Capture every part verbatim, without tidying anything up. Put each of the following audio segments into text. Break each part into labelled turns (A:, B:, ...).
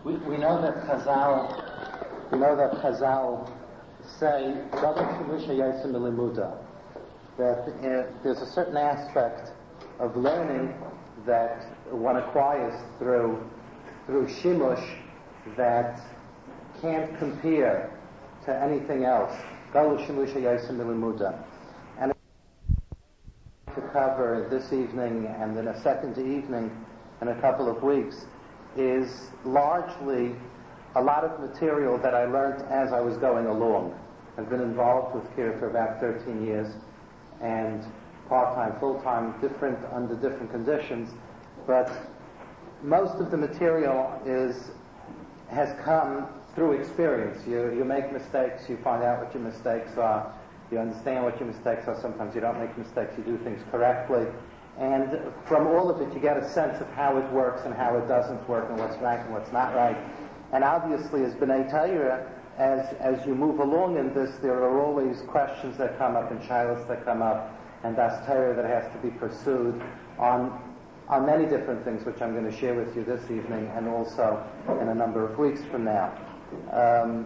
A: We, we know that Chazal, we know that Chazal say that uh, there's a certain aspect of learning that one acquires through through shimush that can't compare to anything else. And to cover this evening and then a second evening in a couple of weeks is largely a lot of material that I learned as I was going along. I've been involved with Kiruv for about thirteen years, and part-time, full-time, different under different conditions, but most of the material is has come through experience. You you make mistakes, you find out what your mistakes are, you understand what your mistakes are. Sometimes you don't make mistakes, you do things correctly. And from all of it, you get a sense of how it works and how it doesn't work and what's right and what's not right. And obviously, as B'nai Torah, as as you move along in this, there are always questions that come up and shilas that come up, and das Torah that has to be pursued on on many different things, which I'm going to share with you this evening and also in a number of weeks from now. Um,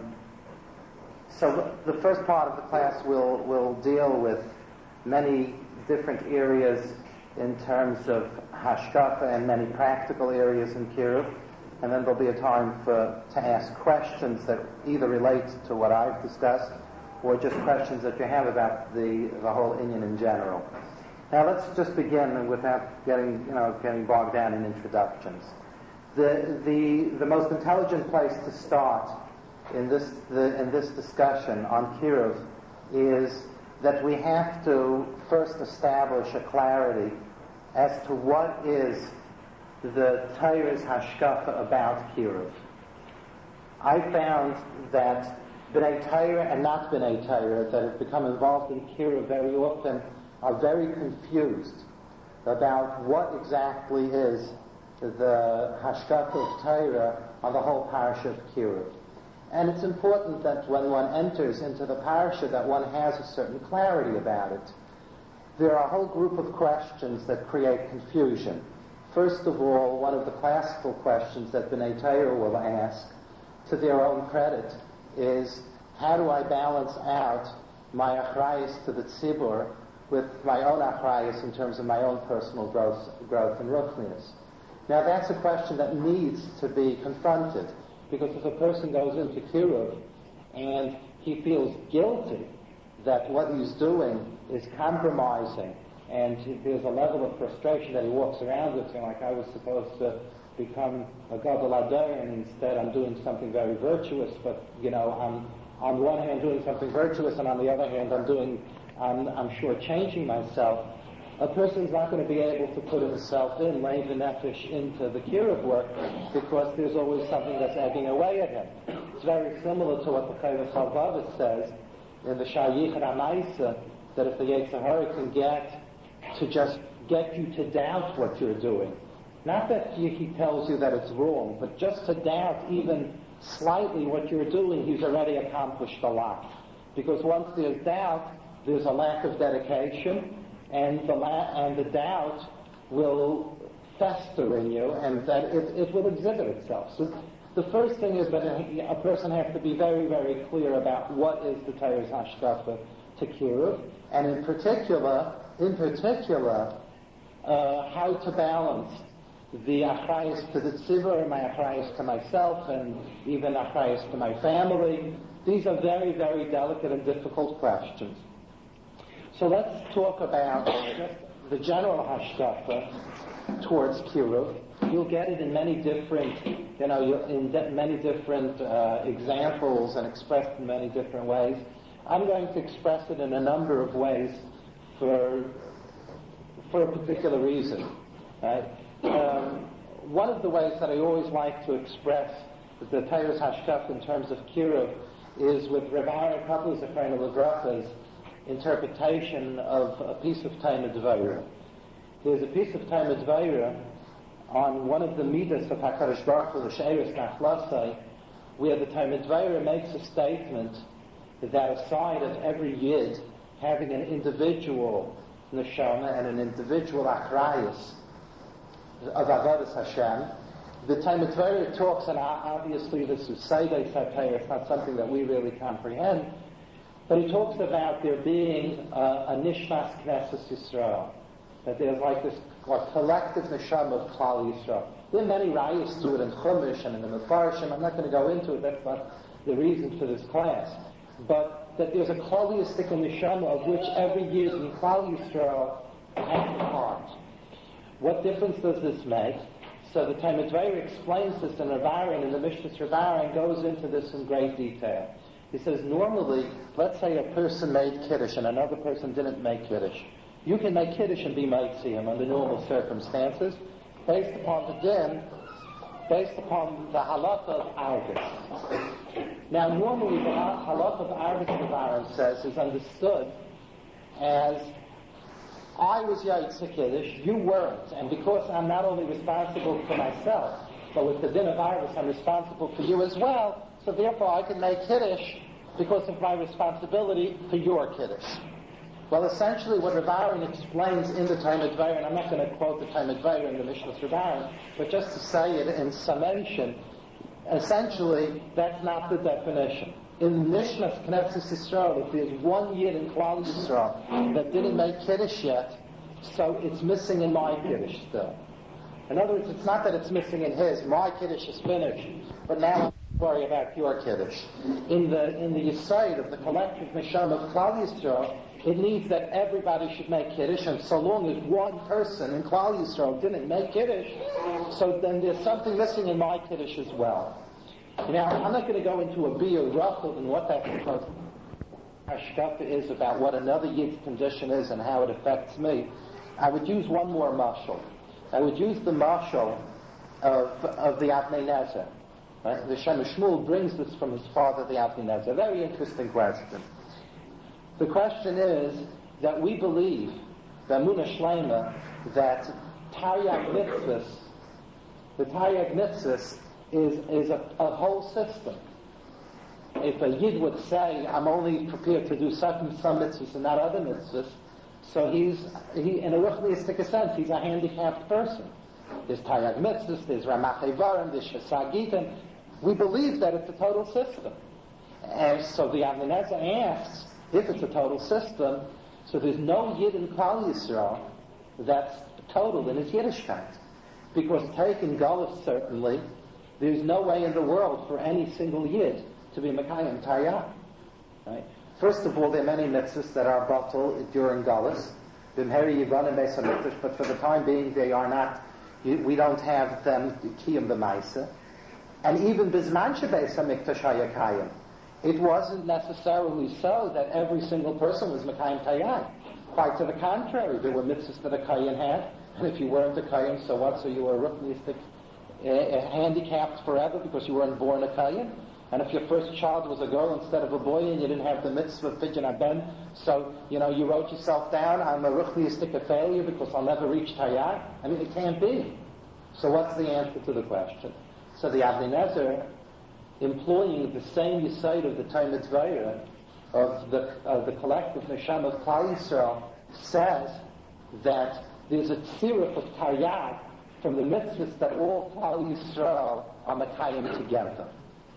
A: so the first part of the class will will deal with many different areas in terms of hashkafa and many practical areas in Kiruv, and then there'll be a time for to ask questions that either relate to what I've discussed or just questions that you have about the the whole inyan in general. Now let's just begin without getting you know getting bogged down in introductions. The the the most intelligent place to start in this the, in this discussion on Kiruv is that we have to first establish a clarity as to what is the Torah's hashkafa about Kiruv. I found that B'nai Torah and not B'nai Torah that have become involved in Kiruv very often are very confused about what exactly is the hashkafa of Torah on the whole parasha of Kiruv. And it's important that when one enters into the parasha that one has a certain clarity about it. There are a whole group of questions that create confusion. First of all, one of the classical questions that B'nai Torah will ask, to their own credit, is how do I balance out my achrayus to the tzibur with my own achrayus in terms of my own personal growth, growth and ruchnius? Now that's a question that needs to be confronted, because if a person goes into Kiruv and he feels guilty that what he's doing is compromising, and there's a level of frustration that he walks around with, saying, like, I was supposed to become a gadol hador, and instead I'm doing something very virtuous, but, you know, I'm on one hand doing something virtuous, and on the other hand I'm doing, I'm, I'm sure, changing myself. A person's not going to be able to put himself in, lay the nefesh into the Kiruv work, because there's always something that's egging away at him. It's very similar to what the Chovos HaLevavos says in the Shayichad HaMaisa, that if the Yetzer Hara can get to just get you to doubt what you're doing, not that he, he tells you that it's wrong, but just to doubt even slightly what you're doing, he's already accomplished a lot. Because once there's doubt, there's a lack of dedication, and the la- and the doubt will fester in you, and that it, it will exhibit itself. So the first thing is that a, a person has to be very, very clear about what is the Torah's hashkafa to Kiruv, and in particular, in particular, uh, how to balance the achrayus to the tzibur, my achrayus to myself, and even achrayus to my family. These are very, very delicate and difficult questions. So let's talk about just the general hashkafa towards Kiruv. You'll get it in many different, you know, in de- many different uh, examples and expressed in many different ways. I'm going to express it in a number of ways for for a particular reason. Right? Um, one of the ways that I always like to express the Torah's hashkafa in terms of Kiruv is with Rav Aaron Kaplan Zechreinu Livracha's interpretation of a piece of Taina Dvaira. There's a piece of Taina Dvaira on one of the midas of HaKadosh Baruch Hu, the She'eres Nachlasai, where the Taina Dvaira makes a statement that aside of every yid having an individual neshama and an individual achrayus of Avodas Hashem, the Talmud Torah talks, and obviously this is Seidei Sapei, it's not something that we really comprehend, but he talks about there being uh, a Nishmas Knesset Yisrael, that there's like this what, collective neshama of Klal Yisrael. There are many rayos to it in Chumash and in the Mefarshim. I'm not going to go into it, that's not the reason for this class. But that there's a Klalistic neshama of which every year in Klal Yisrael has a part. What difference does this make? So the Talmud Torah explains this in Rav Aaron, in the Mishnah Rav Aaron, goes into this in great detail. He says, normally, let's say a person made Kiddush and another person didn't make Kiddush. You can make Kiddush and be Meitziyim under normal circumstances, based upon the din, based upon the halakha of Arvis. Now, normally the halakha of Arvis, Rav Aaron says, is understood as, I was Yaitse Kiddush, you weren't, and because I'm not only responsible for myself, but with the din of Arvis, I'm responsible for you as well, so therefore I can make Kiddush because of my responsibility for your Kiddush. Well, essentially what Rav Aaron explains in the Talmud Torah, and I'm not going to quote the Talmud Torah in the Mishnah Rav Aaron, but just to say it in summation, essentially that's not the definition. In Mishnah Knesset Yisrael, if there's one Yid in Klal Yisrael that didn't make Kiddush yet, so it's missing in my Kiddush still. In other words, it's not that it's missing in his. My Kiddush is finished, but now I have to worry about your Kiddush. In the in the Yisrael of the collective Neshama of Klal Yisrael, it needs that everybody should make Kiddush, and so long as one person in Klal Yisrael didn't make Kiddush, so then there's something missing in my Kiddush as well. Now, I'm not going to go into a bia ruchel and what that hashkafa is about what another Yid's condition is and how it affects me. I would use one more mashal. I would use the mashal of, of the Avnei Nezer. Right? The Shem Shmuel brings this from his father, the Avnei Nezer. Very interesting question. The question is that we believe, the Emunah Shlema, that Taryag Mitzvahs, the Taryag Mitzvahs is, is a, a whole system. If a Yid would say, I'm only prepared to do certain some mitzvahs and not other mitzvahs, so he's, he, in a ruchniistic sense, he's a handicapped person. There's Taryag Mitzvahs, there's Ramach Evarim, there's Shesagitim. We believe that it's a total system. And so the Avnei Nezer asks, if it's a total system, so there's no Yid in Klal Yisrael that's total in his Yiddishkeit. Because taken Golus, certainly, there's no way in the world for any single Yid to be Mekayim Taryag. Right? First of all, there are many mitzvahs that are batal during Golus. But for the time being, they are not, we don't have them kiyum b'maisa. And even Bizman Shebeis HaMikdash Hayakayim, it wasn't necessarily so that every single person was Mekayim Taryag. Quite to the contrary, there were mitzvahs that a Kayin had, and if you weren't a Kayin, so what? So you were ruchniistic, uh, handicapped forever because you weren't born a Kayin. And if your first child was a girl instead of a boy and you didn't have the mitzvah of Pidyon Aben, so, you know, you wrote yourself down, I'm a ruchniistic failure because I'll never reach Taryag. I mean, it can't be. So what's the answer to the question? So the Avnei Nezer, employing the same yisaid of the Talmud Torah, of the, of the collective Neshama of Klal Yisrael, says that there's a tziruf of Taryag from the mitzvahs that all Klal Yisrael are Mekayim together.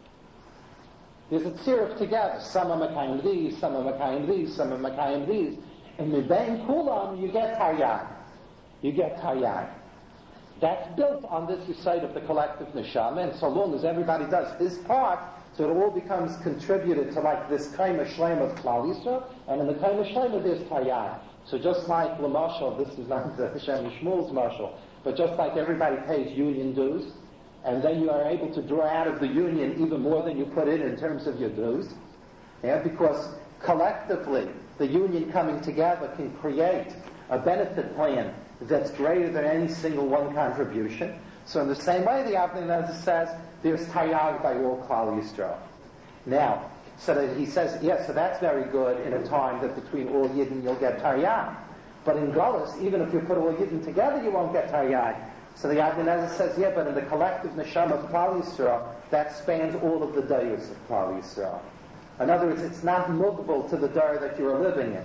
A: There's a tziruf together. Some are Mekayim these, some are Mekayim these, some are Mekayim these. And Mibein Kulam, you get Taryag. You get Taryag. That's built on this yisaid of the collective neshama, and so long as everybody does his part, so it all becomes contributed to like this kaima shleim of Klal Yisrael, and in the kaima shleim there's Taryag. So just like Lamashal, this is not the Shem Shmuel's mashal, but just like everybody pays union dues, and then you are able to draw out of the union even more than you put in in terms of your dues, yeah, because collectively the union coming together can create a benefit plan that's greater than any single one contribution. So in the same way, the Avnei Nezer says, there's Taryag by all Klal Yisrael. Now, so that he says, yes, so that's very good in a time that between all Yidden you'll get Taryag. But in Golus, even if you put all Yidden together, you won't get Taryag. So the Avnei Nezer says, yeah, but in the collective Neshama of Klal Yisrael, that spans all of the dayos of Klal Yisrael. In other words, it's not movable to the dar that you are living in.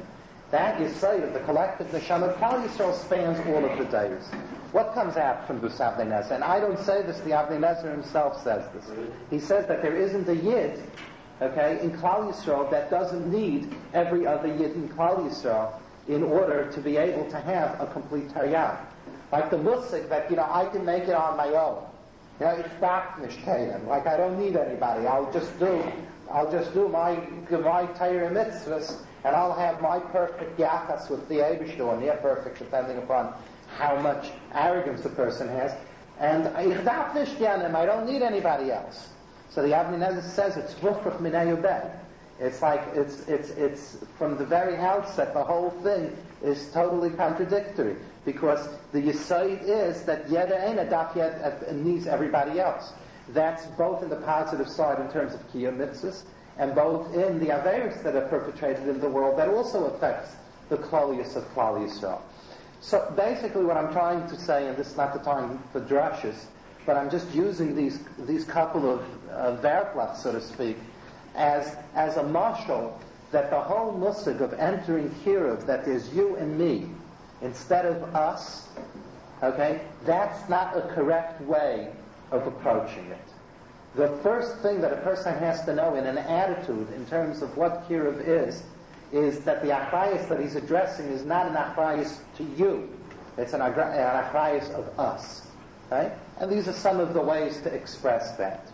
A: That Yisayid, the collective neshama, Klal Yisrael spans all of the days. What comes out from this Avnei Nezer? And I don't say this, the Avnei Nezer himself says this. He says that there isn't a Yid, okay, in Klal Yisrael that doesn't need every other Yid in Klal Yisrael in order to be able to have a complete Taryag. Like the Musik that, you know, I can make it on my own. You know, it's not nishkein. Like I don't need anybody. I'll just do, I'll just do my my Torah mitzvahs, and I'll have my perfect yachas with the Eibishter, and near perfect, depending upon how much arrogance the person has. And ich darf nicht gerne, I don't need anybody else. So the Avnei Nezer says it's vufrach minei ubed. It's like it's it's it's from the very outset the whole thing is totally contradictory, because the Yisayid is that yeda eina daf yed needs everybody else. That's both in the positive side in terms of kiyum mitzvahs, and both in the averos that are perpetrated in the world that also affects the klolius of Klal Yisrael. So basically what I'm trying to say, and this is not the time for drushes, but I'm just using these these couple of uh, verblats, so to speak, as as a mashal that the whole musig of entering Kiruv, that there's you and me, instead of us, okay, that's not a correct way of approaching it. The first thing that a person has to know in an attitude in terms of what Kiruv is, is that the achrayus that he's addressing is not an achrayus to you. It's an, agra- an achrayus of us. Right? And these are some of the ways to express that.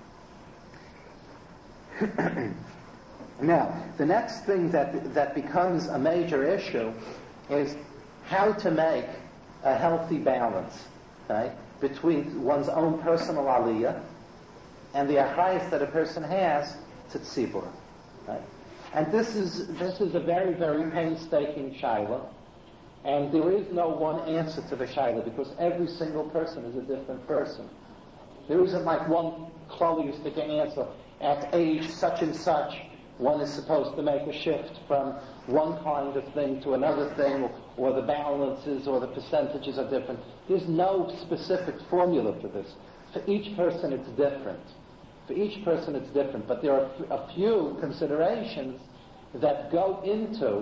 A: Now, the next thing that that becomes a major issue is how to make a healthy balance, right, between one's own personal aliyah and the achrayus that a person has to tzibur. Right? And this is this is a very, very painstaking shaila, and there is no one answer to the shaila because every single person is a different person. There isn't like one klolistic answer. At age such and such, one is supposed to make a shift from one kind of thing to another thing, or, or the balances or the percentages are different. There's no specific formula for this. For each person, it's different. For each person, it's different. But there are a few considerations that go into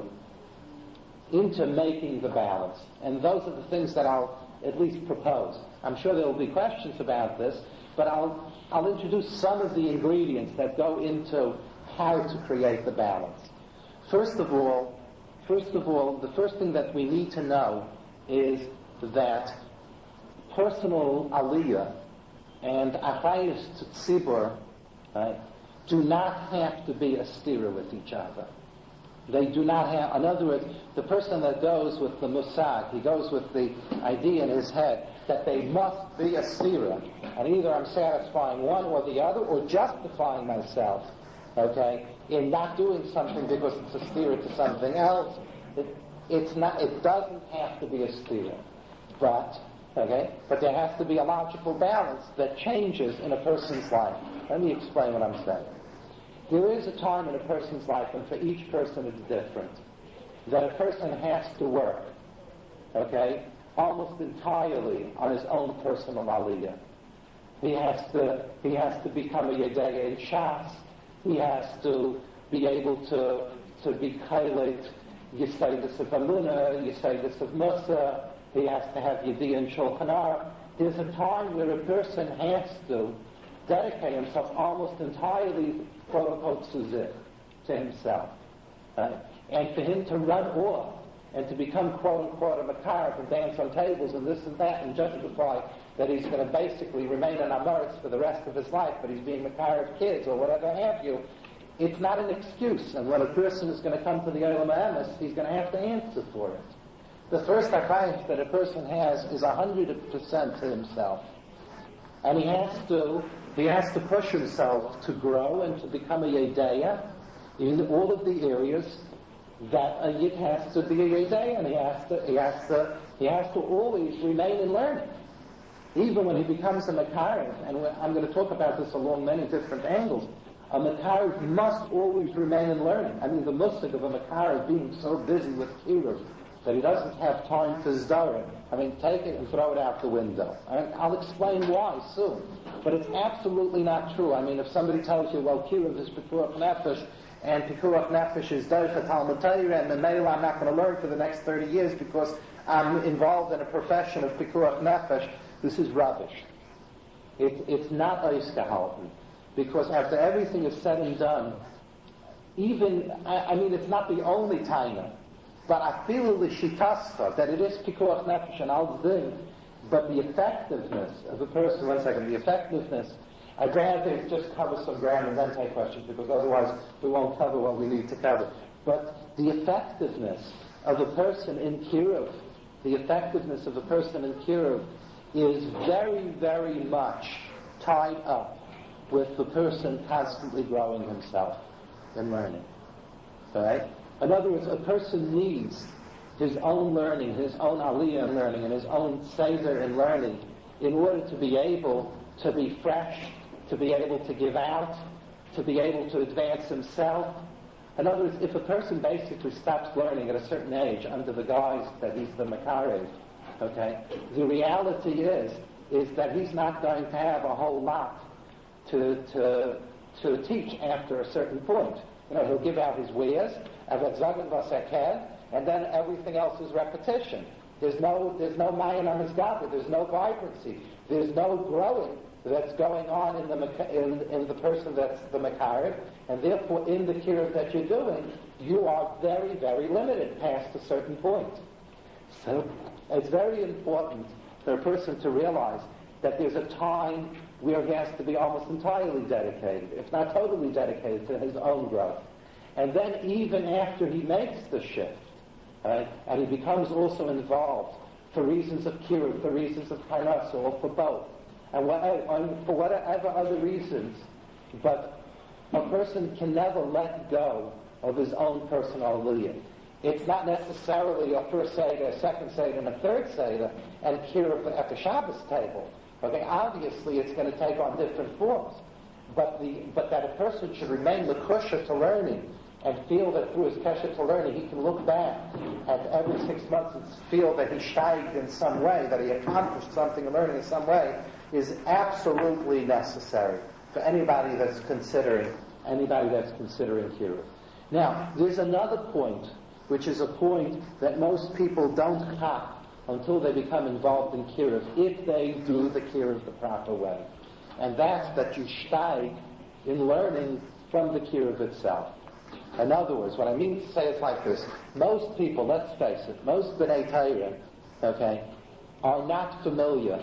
A: into making the balance, and those are the things that I'll at least propose. I'm sure there will be questions about this, but I'll I'll introduce some of the ingredients that go into how to create the balance. First of all, first of all, the first thing that we need to know is that personal aliyah and achrayus to tzibur, right, do not have to be a stira with each other. They do not have, in other words, the person that goes with the musag, he goes with the idea in his head that they must be a stira, and either I'm satisfying one or the other, or justifying myself, okay, in not doing something because it's a stira to something else. It, it's not. It doesn't have to be a stira, but okay, but there has to be a logical balance that changes in a person's life. Let me explain what I'm saying. There is a time in a person's life, and for each person it's different, that a person has to work, okay, almost entirely on his own personal aliyah. He has to he has to become a Yedei in Shas. He has to be able to to be Kailit Yisayidus of Amunah, Yisayidus of Musa. He has to have Yediyah and Shulchan Aruch. There's a time where a person has to dedicate himself almost entirely, quote unquote, to himself. Right? And for him to run off and to become, quote unquote, a makar and dance on tables and this and that and justify that he's going to basically remain an amoritz for the rest of his life, but he's being makar of kids or whatever have you, it's not an excuse. And when a person is going to come to the Olam HaEmes, he's going to have to answer for it. The first achrayus that a person has is one hundred percent to himself. And he has to he has to push himself to grow and to become a Yedeya in all of the areas that a Yid has to be a Yedeya, and he has to he has to he has to always remain in learning. Even when he becomes a Makarev, and I'm going to talk about this along many different angles, a Makarev must always remain in learning. I mean, the musig of a Makarev being so busy with Kiruv that he doesn't have time for Zdara. I mean, take it and throw it out the window. And I'll explain why soon. But it's absolutely not true. I mean, if somebody tells you, well, Kiruv is Pekuach Nefesh, and Pikuach Nefesh is Doicha Talmud Torah, and Memela I'm not going to learn for the next thirty years because I'm involved in a profession of Pikuach Nefesh. This is rubbish. It, it's not Oisgehalten, because after everything is said and done, even, I, I mean, it's not the only time, but I feel the shitascha, that it is Pikuach Nefesh and all the things, but the effectiveness of a person, one second, the effectiveness, I'd rather just cover some ground and then take questions, because otherwise we won't cover what we need to cover. But the effectiveness of a person in Kiruv, the effectiveness of a person in Kiruv is very, very much tied up with the person constantly growing himself and learning. Right? In other words, a person needs his own learning, his own aliyah in learning, and his own seder in learning in order to be able to be fresh, to be able to give out, to be able to advance himself. In other words, if a person basically stops learning at a certain age under the guise that he's the Makarev, okay, the reality is is that he's not going to have a whole lot to to to teach after a certain point. You know, he'll give out his wares, and then everything else is repetition. There's no there's no mayan on his gabba, there's no vibrancy, there's no growing that's going on in the in, in the person that's the Makarev, and therefore in the kiruv that you're doing, you are very, very limited past a certain point. So it's very important for a person to realize that there's a time where he has to be almost entirely dedicated, if not totally dedicated, to his own growth. And then even after he makes the shift, right, and he becomes also involved for reasons of kiruv, for reasons of parnasa, or for both, and whatever, for whatever other reasons, but a person can never let go of his own personal aliyah. It's not necessarily a first Seder, a second Seder, and a third Seder, and kiruv at the Shabbos table. Okay, obviously it's going to take on different forms, but the but that a person should remain l'kusha to learning and feel that through his kesher to learning he can look back at every six months and feel that he steiged in some way, that he accomplished something in learning in some way, is absolutely necessary for anybody that's considering anybody that's considering kiruv. Now, there's another point, which is a point that most people don't cop until they become involved in kiruv, if they do the kiruv the proper way. And that's that you steig in learning from the kiruv itself. In other words, what I mean to say is like this. Most people, let's face it, most B'nai Torah, okay, are not familiar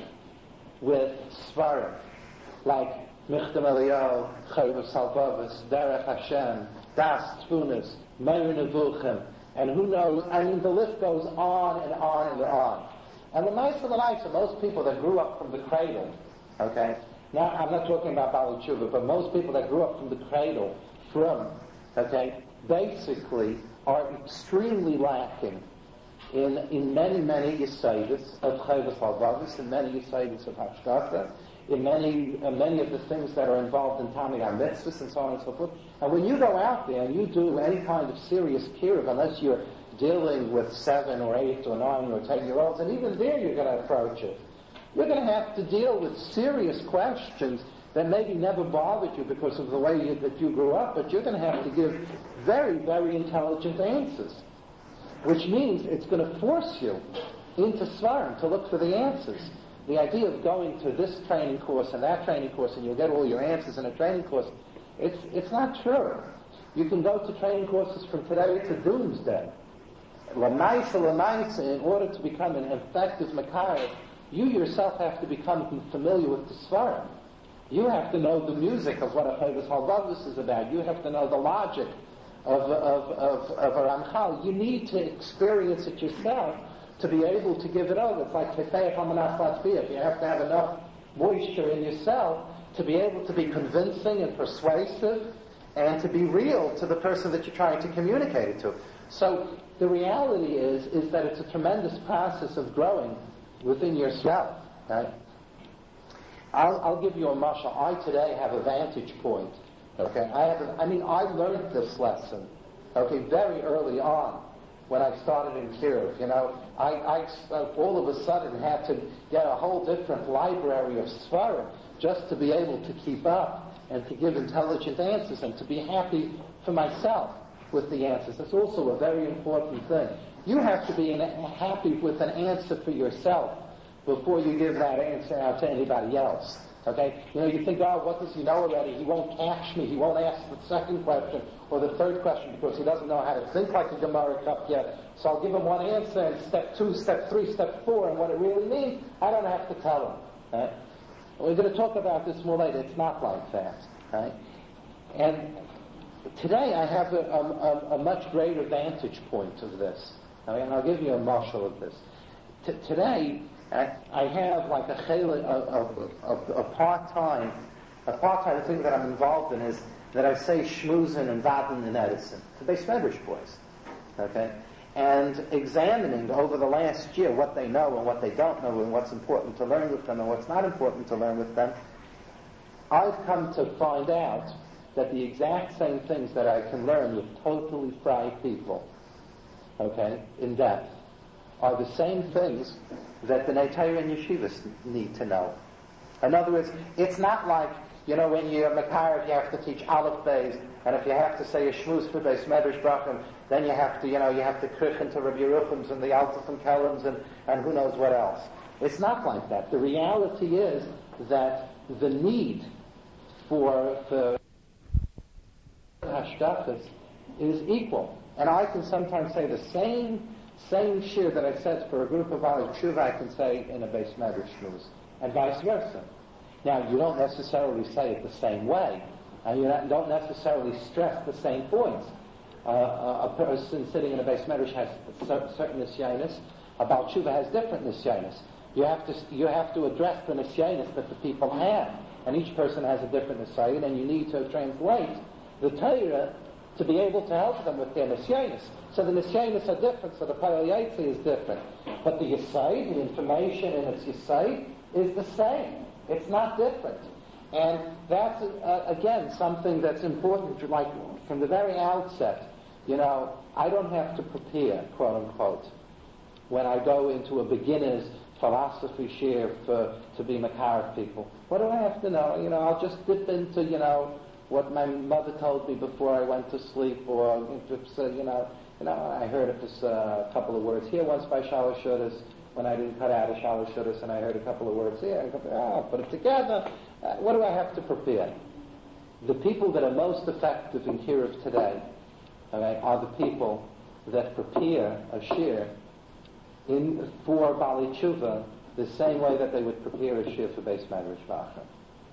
A: with svarim, like Michtam Eliyahu, Chayvus Salvavis, Derech Hashem, Das Tfunas, Meir Nevuchim, and who knows, I mean, the list goes on and on and on. And the nice of the nice are most people that grew up from the cradle, okay? Now, I'm not talking about Bali Tshuva, but most people that grew up from the cradle, from, okay, basically are extremely lacking in in many, many Yisaydas of Chayvus Halvavis, in many Yisaydas of Hashkafa, in many uh, many of the things that are involved in Tamid HaMitzvahs and so on and so forth. And when you go out there and you do any kind of serious kiruv, unless you're dealing with seven or eight or nine or ten year olds, and even there you're going to approach it, you're going to have to deal with serious questions that maybe never bothered you because of the way you, that you grew up, but you're going to have to give very, very intelligent answers, which means it's going to force you into Svarim to look for the answers. The idea of going to this training course and that training course and you'll get all your answers in a training course, it's it's not true. You can go to training courses from today to doomsday. L'maisa, l'maisa, in order to become an effective Makarev, you yourself have to become familiar with the Svarim. You have to know the music of what a Chayvus Halvavis is about. You have to know the logic of, of, of, of a Ramchal. You need to experience it yourself to be able to give it over. It's like Tefeich HaManach Latzviach. You have to have enough moisture in yourself to be able to be convincing and persuasive and to be real to the person that you're trying to communicate it to. So the reality is, is that it's a tremendous process of growing within yourself. Right? I'll, I'll give you a mashal. I today have a vantage point. Okay, I have. A, I mean, I learned this lesson. Okay, very early on when I started in kiruv. You know, I, I uh, all of a sudden had to get a whole different library of svarim just to be able to keep up and to give intelligent answers and to be happy for myself with the answers. That's also a very important thing. You have to be happy with an answer for yourself before you give that answer out to anybody else. Okay? You know, you think, oh, what does he know already? He won't catch me. He won't ask the second question or the third question because he doesn't know how to think like a Gemara cup yet. So I'll give him one answer, and step two, step three, step four, and what it really means, I don't have to tell him. Right? We're going to talk about this more later. It's not like that. Right? And today I have a, a, a much greater vantage point of this. I mean, I'll give you a marshal of this. T- today, I, I have like a, chela, a, a, a, a part-time, a part-time thing that I'm involved in is that I say shmuzin and vadin in Edison to Beis Medrash boys, okay, and examining over the last year what they know and what they don't know and what's important to learn with them and what's not important to learn with them. I've come to find out that the exact same things that I can learn with totally fried people, okay, in depth, are the same things that the Neitayr and yeshivas need to know. In other words, it's not like, you know, when you're Makar, you have to teach Aleph Beis, and if you have to say a shmuz for Beis Medrash Brachim, then you have to, you know, you have to krich into Rabbi Yerucham's and the Altaf and Kelams and, and who knows what else. It's not like that. The reality is that the need for, for hashkafas is equal. And I can sometimes say the same same shir that I said for a group of Baalei Tshuva I can say in a Beis Medrash shmuz, and vice versa. Now, you don't necessarily say it the same way, and you don't necessarily stress the same points. Uh, a, a person sitting in a Beis Medrash has a certain nisyanis, a Baal Tshuva has different nisyanis. You have to you have to address the nisyanis that the people have, and each person has a different nisyanis, and you need to translate the Torah to be able to help them with their nisyanis. So the nisyanis are different, so the Payal Yaitzi is different. But the Yesod, the information in its Yesod, is the same. It's not different. And that's, uh, again, something that's important, like from the very outset. You know, I don't have to prepare, quote unquote, when I go into a beginner's philosophy share for, to be Makar people. What do I have to know? You know, I'll just dip into, you know, what my mother told me before I went to sleep, or if it's, uh, you know, you know, I heard it was uh, a couple of words here once by Shalosh Shudas when I didn't cut out a Shalosh Shudas, and I heard a couple of words here. And oh, I'll put it together. Uh, what do I have to prepare? The people that are most effective in Kiruv today, okay, are the people that prepare a shir in for Baalei Tshuva the same way that they would prepare a shir for Beis Medrash Brachim.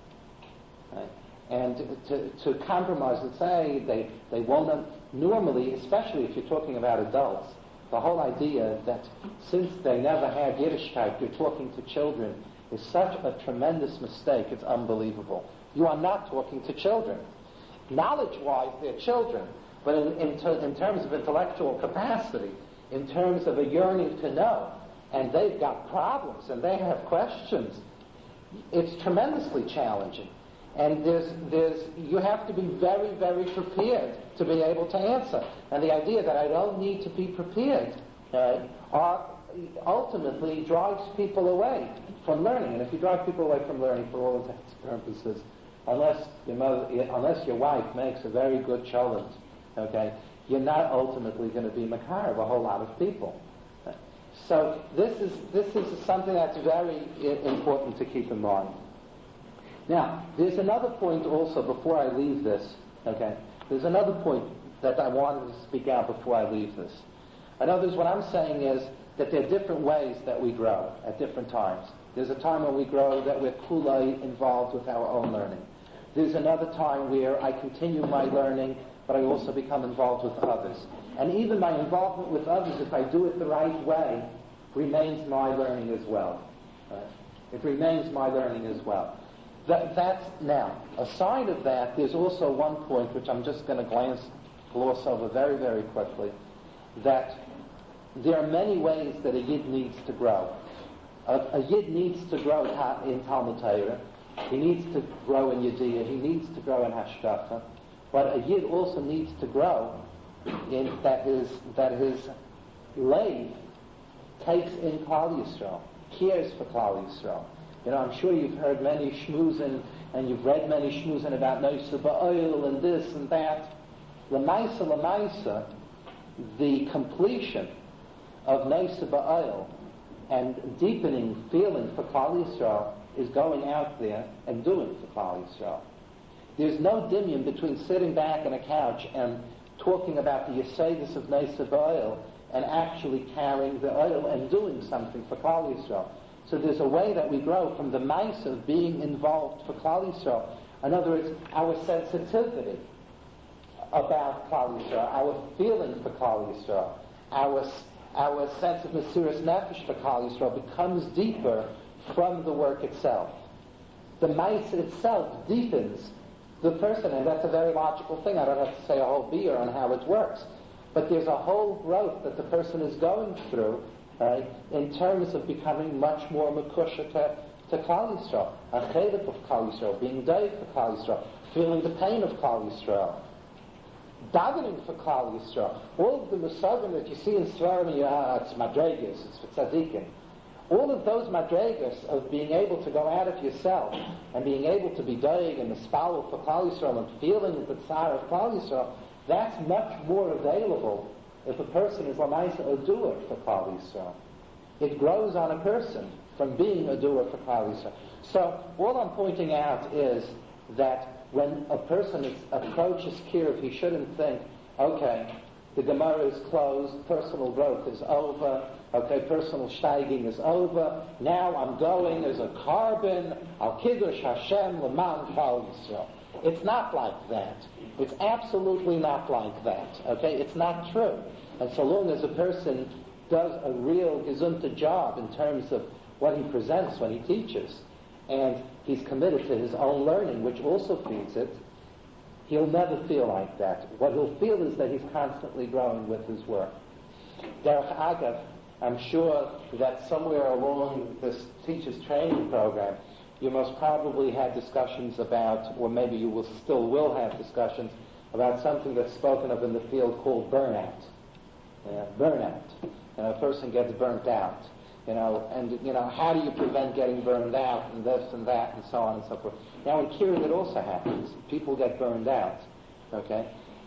A: Right? And to, to compromise and say they, they won't, normally, especially if you're talking about adults, the whole idea that since they never had Yiddishkeit, you're talking to children, is such a tremendous mistake, it's unbelievable. You are not talking to children. Knowledge-wise, they're children, but in, in, ter- in terms of intellectual capacity, in terms of a yearning to know, and they've got problems, and they have questions, it's tremendously challenging. And there's, there's, you have to be very, very prepared to be able to answer. And the idea that I don't need to be prepared uh, are, ultimately drives people away from learning. And if you drive people away from learning for all intents and purposes, unless your mother, unless your wife makes a very good cholent, okay, you're not ultimately going to be makar of a whole lot of people. So this is this is something that's very important to keep in mind. Now, there's another point also before I leave this, okay? There's another point that I wanted to speak out before I leave this. In other words, what I'm saying is that there are different ways that we grow at different times. There's a time when we grow that we're kulai involved with our own learning. There's another time where I continue my learning, but I also become involved with others. And even my involvement with others, if I do it the right way, remains my learning as well. Right? It remains my learning as well. That, that's, now, aside of that, there's also one point which I'm just going to glance, gloss over very, very quickly, that there are many ways that a Yid needs to grow. A, a Yid needs to grow in Talmud Torah. He needs to grow in Yediyah. He needs to grow in Hashkafa. But a Yid also needs to grow in that his, that his lave takes in Klal Yisrael, cares for Klal Yisrael. You know, I'm sure you've heard many shmuzin, and you've read many shmuzin about Noisa Ba'oil and this and that. L'maisa, l'maisa, the completion of Noisa Ba'oil and deepening feeling for Klal Yisrael is going out there and doing for Klal Yisrael. There's no dimion between sitting back on a couch and talking about the Yesodus of Noisa Ba'oil and actually carrying the oil and doing something for Klal Yisrael. So there's a way that we grow from the mice of being involved for Klal Yisrael. In other words, our sensitivity about Klal Yisrael, our feeling for Klal Yisrael, our, our sense of Mesiras Nefesh for Klal Yisrael becomes deeper from the work itself. The mice itself deepens the person, and that's a very logical thing. I don't have to say a whole beer on how it works. But there's a whole growth that the person is going through, right, in terms of becoming much more makusha to, to Klal Yisrael, a chelik of Klal Yisrael, being doiv for Klal Yisrael, feeling the pain of Klal Yisrael, davening for Klal Yisrael. All of the musagim that you see in Svarim, you ah, it's madregas, it's for tzaddikim. All of those madregas of being able to go out of yourself and being able to be doig and mispalel for Klal Yisrael and feeling the tsar of Klal Yisrael, that's much more available if a person is l'maisa a doer for Klal Yisrael. It grows on a person from being a doer for Klal Yisrael. So all I'm pointing out is that when a person is, approaches kiruv, he shouldn't think, okay, the Gemara is closed, personal growth is over, okay, personal steiging is over, now I'm going as a carbon, al kiddush Hashem l'man Klal Yisrael. It's not like that. It's absolutely not like that. Okay? It's not true. And so long as a person does a real gesundta job in terms of what he presents when he teaches, and he's committed to his own learning, which also feeds it, he'll never feel like that. What he'll feel is that he's constantly growing with his work. Derech Agav, I'm sure that somewhere along this teacher's training program, you most probably had discussions about, or maybe you will still will have discussions about something that's spoken of in the field called burnout. Yeah, burnout. You know, a person gets burnt out. You know, and you know, how do you prevent getting burned out, and this and that, and so on and so forth. Now in kiruv it also happens. People get burned out. Okay,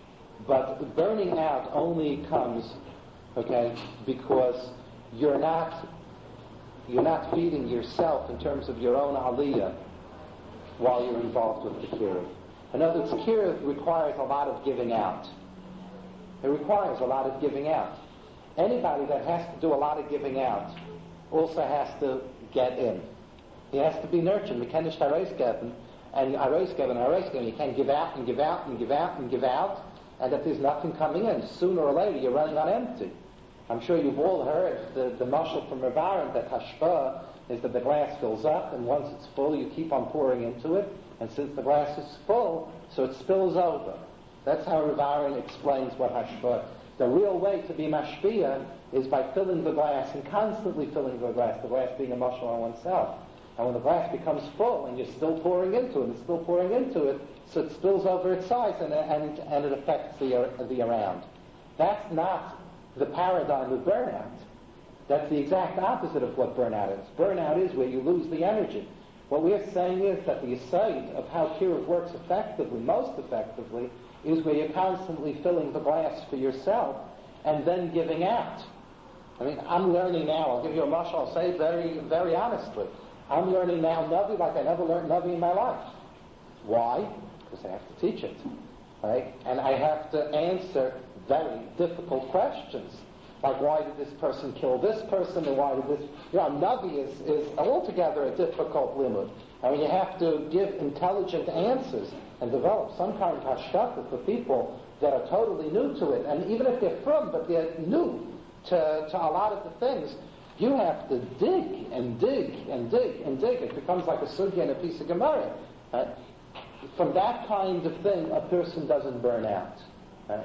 A: but burning out only comes, okay, because you're not. You're not feeding yourself in terms of your own aliyah while you're involved with the kiruv. In other words, kiruv requires a lot of giving out. It requires a lot of giving out. Anybody that has to do a lot of giving out also has to get in. He has to be nurtured. We can't just arois geben and arois geben and arois geben. You can't give out and give out and give out and give out, and if there's nothing coming in, sooner or later you're running on empty. I'm sure you've all heard the, the mashal from Rav Aaron that hashpah is that the glass fills up, and once it's full, you keep on pouring into it, and since the glass is full, so it spills over. That's how Rav Aaron explains what hashpah. The real way to be mashpia is by filling the glass and constantly filling the glass, the glass being a mashal on oneself. And when the glass becomes full and you're still pouring into it and still pouring into it, so it spills over its sides and, and, and it affects the, the around. That's not the paradigm of burnout. That's the exact opposite of what burnout is. Burnout is where you lose the energy. What we're saying is that the aside of how kiruv works effectively, most effectively, is where you're constantly filling the glass for yourself and then giving out. I mean, I'm learning now, I'll give you a mashal, I'll say it very, very honestly. I'm learning now Navi like I never learned Navi in my life. Why? Because I have to teach it. Right? And I have to answer very difficult questions. Like, why did this person kill this person, and why did this... You know, Navi is, is altogether a difficult limud. I mean, you have to give intelligent answers and develop some kind of hashkafa for people that are totally new to it. And even if they're from, but they're new to, to a lot of the things, you have to dig and dig and dig and dig. It becomes like a sugya and a piece of Gemara. Right? From that kind of thing, a person doesn't burn out. Right?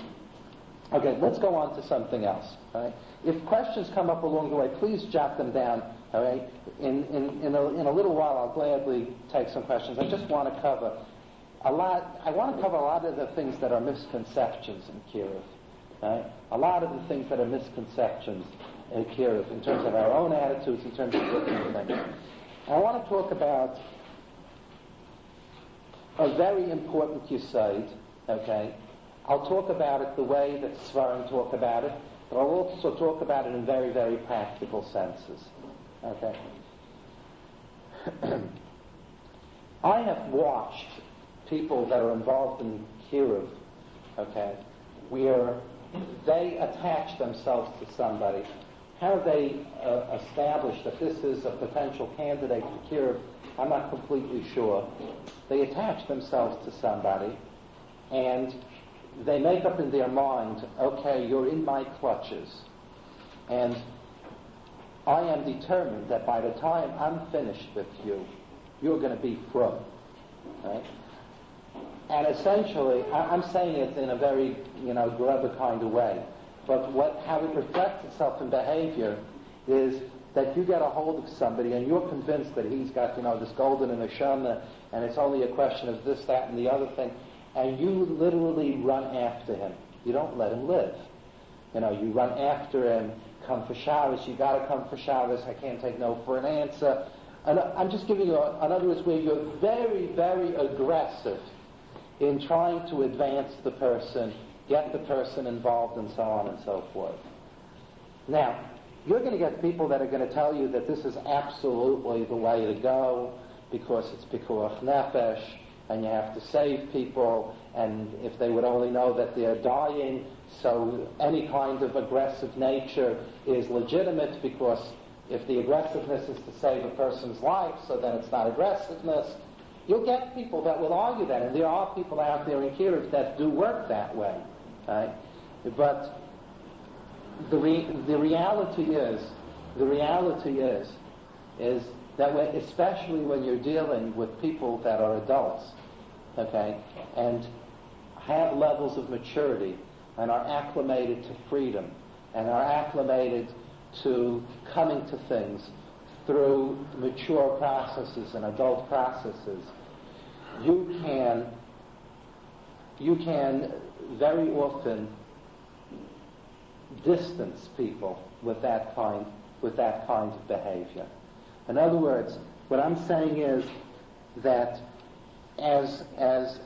A: Okay, let's go on to something else. Right? If questions come up along the way, please jot them down. All right? In, in, in, a, in a little while, I'll gladly take some questions. I just want to cover a lot. I want to cover a lot of the things that are misconceptions in kiruv. Right? A lot of the things that are misconceptions in kiruv, in terms of our own attitudes, in terms of different things. I want to talk about a very important yesod, okay? I'll talk about it the way that Svarim talk about it, but I'll also talk about it in very, very practical senses, okay? I have watched people that are involved in kiruv, okay, where they attach themselves to somebody. How they uh, establish that this is a potential candidate for kiruv, I'm not completely sure. They attach themselves to somebody, and they make up in their mind, okay, you're in my clutches, and I am determined that by the time I'm finished with you, you're going to be from. Right? And essentially, I, I'm saying it in a very, you know, grubber kind of way, but what how it reflects itself in behavior is that you get a hold of somebody and you're convinced that he's got, you know, this golden and a neshama, and it's only a question of this, that, and the other thing, and you literally run after him. You don't let him live. You know, you run after him, come for Shabbos, you got to come for Shabbos, I can't take no for an answer. And I'm just giving you, a, in other words, where you're very, very aggressive in trying to advance the person, get the person involved, and so on and so forth. Now, you're going to get people that are going to tell you that this is absolutely the way to go because it's pikuach nefesh, and you have to save people, and if they would only know that they're dying, so any kind of aggressive nature is legitimate because if the aggressiveness is to save a person's life, so then it's not aggressiveness. You'll get people that will argue that, and there are people out there in kiruv that do work that way. Right? But the re- the reality is, the reality is, is that when, especially when you're dealing with people that are adults, okay, and have levels of maturity and are acclimated to freedom and are acclimated to coming to things through mature processes and adult processes, you can you can very often distance people with that kind with that kind of behavior. In other words, what I'm saying is that as as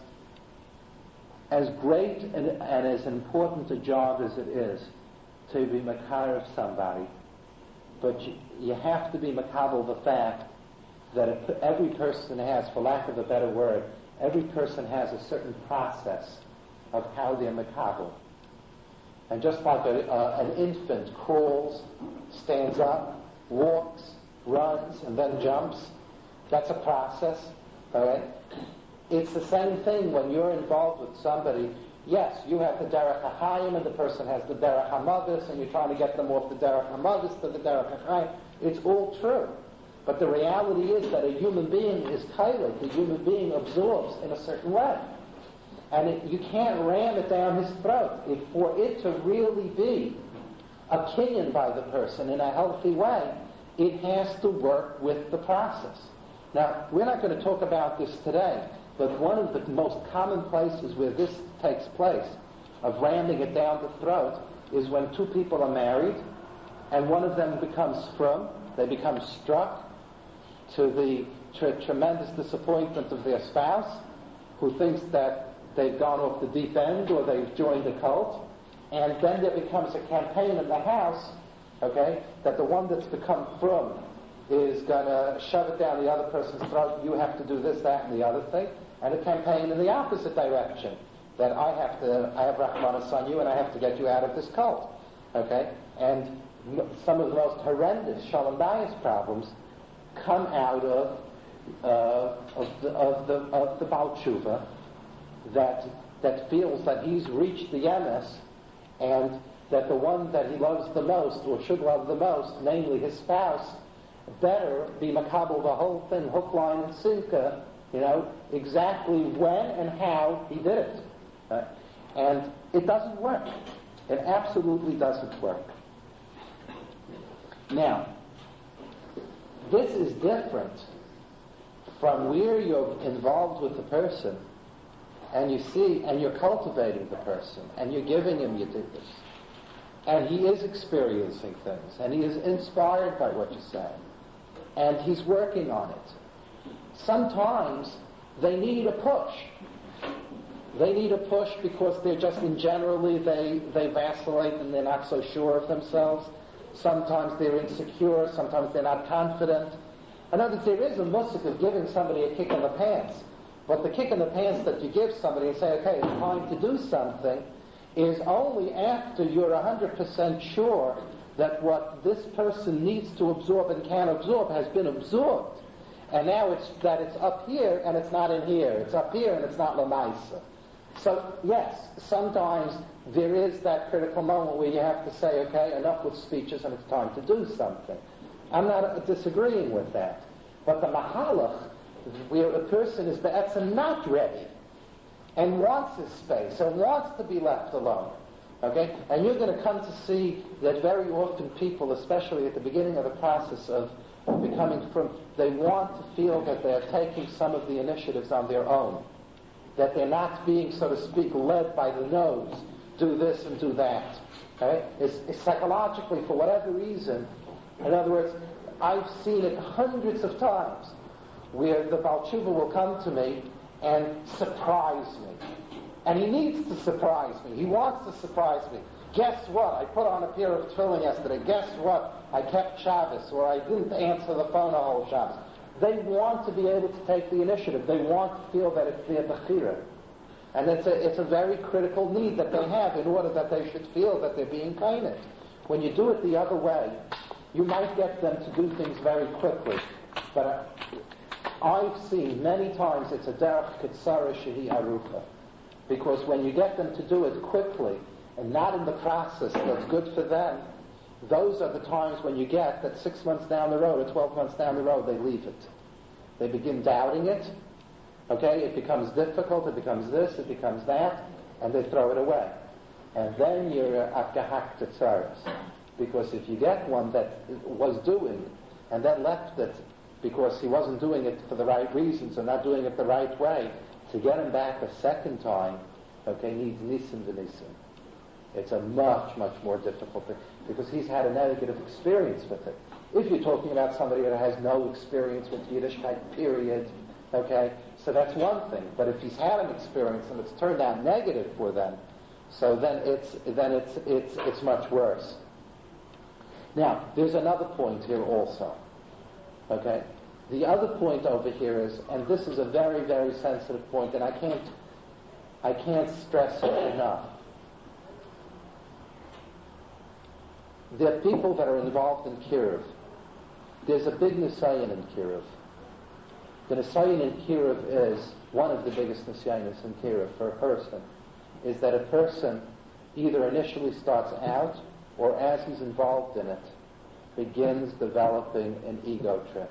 A: as great and, and as important a job as it is to be makar of somebody, but you, you have to be makabel the fact that if every person has, for lack of a better word, every person has a certain process of how they're makabel. And just like a, uh, an infant crawls, stands up, walks, runs, and then jumps, that's a process, all right? It's the same thing when you're involved with somebody. Yes, you have the derech hachayim, and the person has the derech hamavis, and you're trying to get them off the derech hamavis to the derech hachayim. It's all true. But the reality is that a human being is kailik. The human being absorbs in a certain way. And it, you can't ram it down his throat. If, for it to really be a kinyan by the person in a healthy way, it has to work with the process. Now, we're not going to talk about this today, but one of the most common places where this takes place, of ramming it down the throat, is when two people are married, and one of them becomes frum, they become struck to the tr- tremendous disappointment of their spouse, who thinks that they've gone off the deep end or they've joined a cult, and then there becomes a campaign in the house, okay, that the one that's become frum is going to shove it down the other person's throat, you have to do this, that, and the other thing, and a campaign in the opposite direction, that I have to, I have Rahmanas on you and I have to get you out of this cult, okay, and m- some of the most horrendous Shalom Bayis problems come out of uh, of the of the of the Baal Tshuva that that feels that he's reached the emes, and that the one that he loves the most or should love the most, namely his spouse, better be makabel the whole thing, hook, line, and sinker, you know, exactly when and how he did it. Uh, and it doesn't work. It absolutely doesn't work. Now, this is different from where you're involved with the person, and you see, and you're cultivating the person, and you're giving him yedidus, and he is experiencing things, and he is inspired by what you're saying. and he's working on it. Sometimes they need a push. They need a push because they're just, in generally, they, they vacillate and they're not so sure of themselves. Sometimes they're insecure, sometimes they're not confident. In other words, there is a musik of giving somebody a kick in the pants. But the kick in the pants that you give somebody and say, okay, it's time to do something, is only after you're one hundred percent sure that what this person needs to absorb and can absorb has been absorbed. And now it's that it's up here and it's not in here. It's up here and it's not lamaisa. So, yes, sometimes there is that critical moment where you have to say, okay, enough with speeches and it's time to do something. I'm not uh, disagreeing with that. But the mahalach, where a person is be'etzem not ready and wants his space and wants to be left alone, okay? And you're going to come to see that very often people, especially at the beginning of the process of, of becoming from, they want to feel that they're taking some of the initiatives on their own, that they're not being, so to speak, led by the nose, do this and do that. Okay? It's, it's psychologically, for whatever reason, in other words, I've seen it hundreds of times where the Baal Tshuva will come to me and surprise me. And he needs to surprise me. He wants to surprise me. Guess what? I put on a pair of tefillin yesterday. Guess what? I kept Shabbos, or I didn't answer the phone a whole Shabbos. They want to be able to take the initiative. They want to feel that it's their bechira. And it's a, it's a very critical need that they have in order that they should feel that they're being kained. When you do it the other way, you might get them to do things very quickly. But uh, I've seen many times it's a derech kitzara shehi arucha. Because when you get them to do it quickly, and not in the process that's good for them, those are the times when you get that six months down the road or twelve months down the road, they leave it. They begin doubting it. Okay, it becomes difficult, it becomes this, it becomes that, and they throw it away. And then you're at gehakt tzaras. Because if you get one that was doing and then left it because he wasn't doing it for the right reasons or not doing it the right way, to get him back a second time, okay, needs nisim v'nisim. It's a much, much more difficult thing because he's had a negative experience with it. If you're talking about somebody that has no experience with Yiddishkeit, period, okay, so that's one thing. But if he's had an experience and it's turned out negative for them, so then it's then it's it's it's much worse. Now, there's another point here also. Okay, the other point over here is, and this is a very, very sensitive point, and I can't I can't stress it enough. There are people that are involved in Kiruv. There's a big Nisayan in Kiruv. The Nisayan in Kiruv is one of the biggest Nisayanis in Kiruv for a person, is that a person either initially starts out or as he's involved in it, begins developing an ego trip.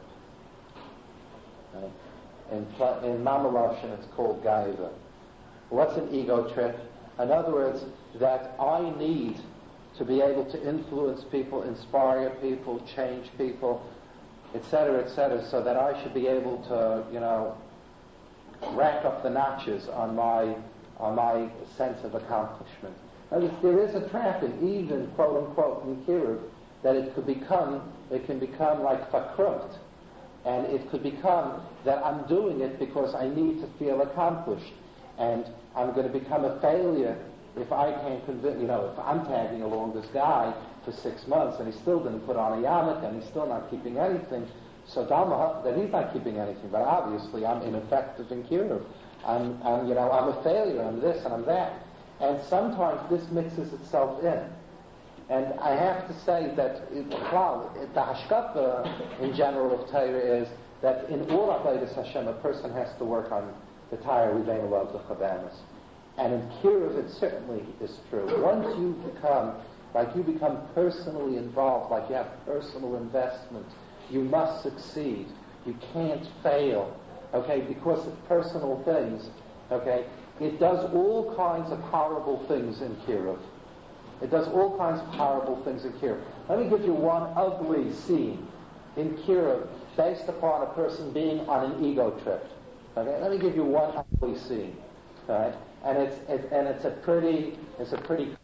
A: Right? In, in Mamaloshin it's called Gaiva. What's an ego trip? In other words, that I need to be able to influence people, inspire people, change people, et cetera, et cetera, so that I should be able to, you know, rack up the notches on my on my sense of accomplishment. Now, there is a trapping, even quote unquote in Kiruv, that it could become, it can become like fakrumt, and it could become that I'm doing it because I need to feel accomplished, and I'm going to become a failure if I can't convince, you know, if I'm tagging along this guy for six months and he still didn't put on a yarmulke and he's still not keeping anything, so Dhamma, that he's not keeping anything, but obviously I'm ineffective in Kiruv. I'm, I'm, you know, I'm a failure, I'm this and I'm that. And sometimes this mixes itself in. And I have to say that it, well, the hashkafa in general of Torah is that in all Avodas Hashem a person has to work on the Torah Ribeinu Lov the Chavanas. And in Kiruv it certainly is true. Once you become, like you become personally involved, like you have personal investment, you must succeed. You can't fail, okay, because of personal things, okay. It does all kinds of horrible things in Kiruv. It does all kinds of horrible things in Kiruv. Let me give you one ugly scene in Kiruv based upon a person being on an ego trip. Okay, let me give you one ugly scene. All right, and it's it, and it's a pretty it's a pretty.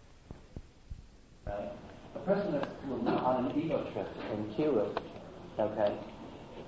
A: Right? A person that's on an ego trip in Kiruv, okay,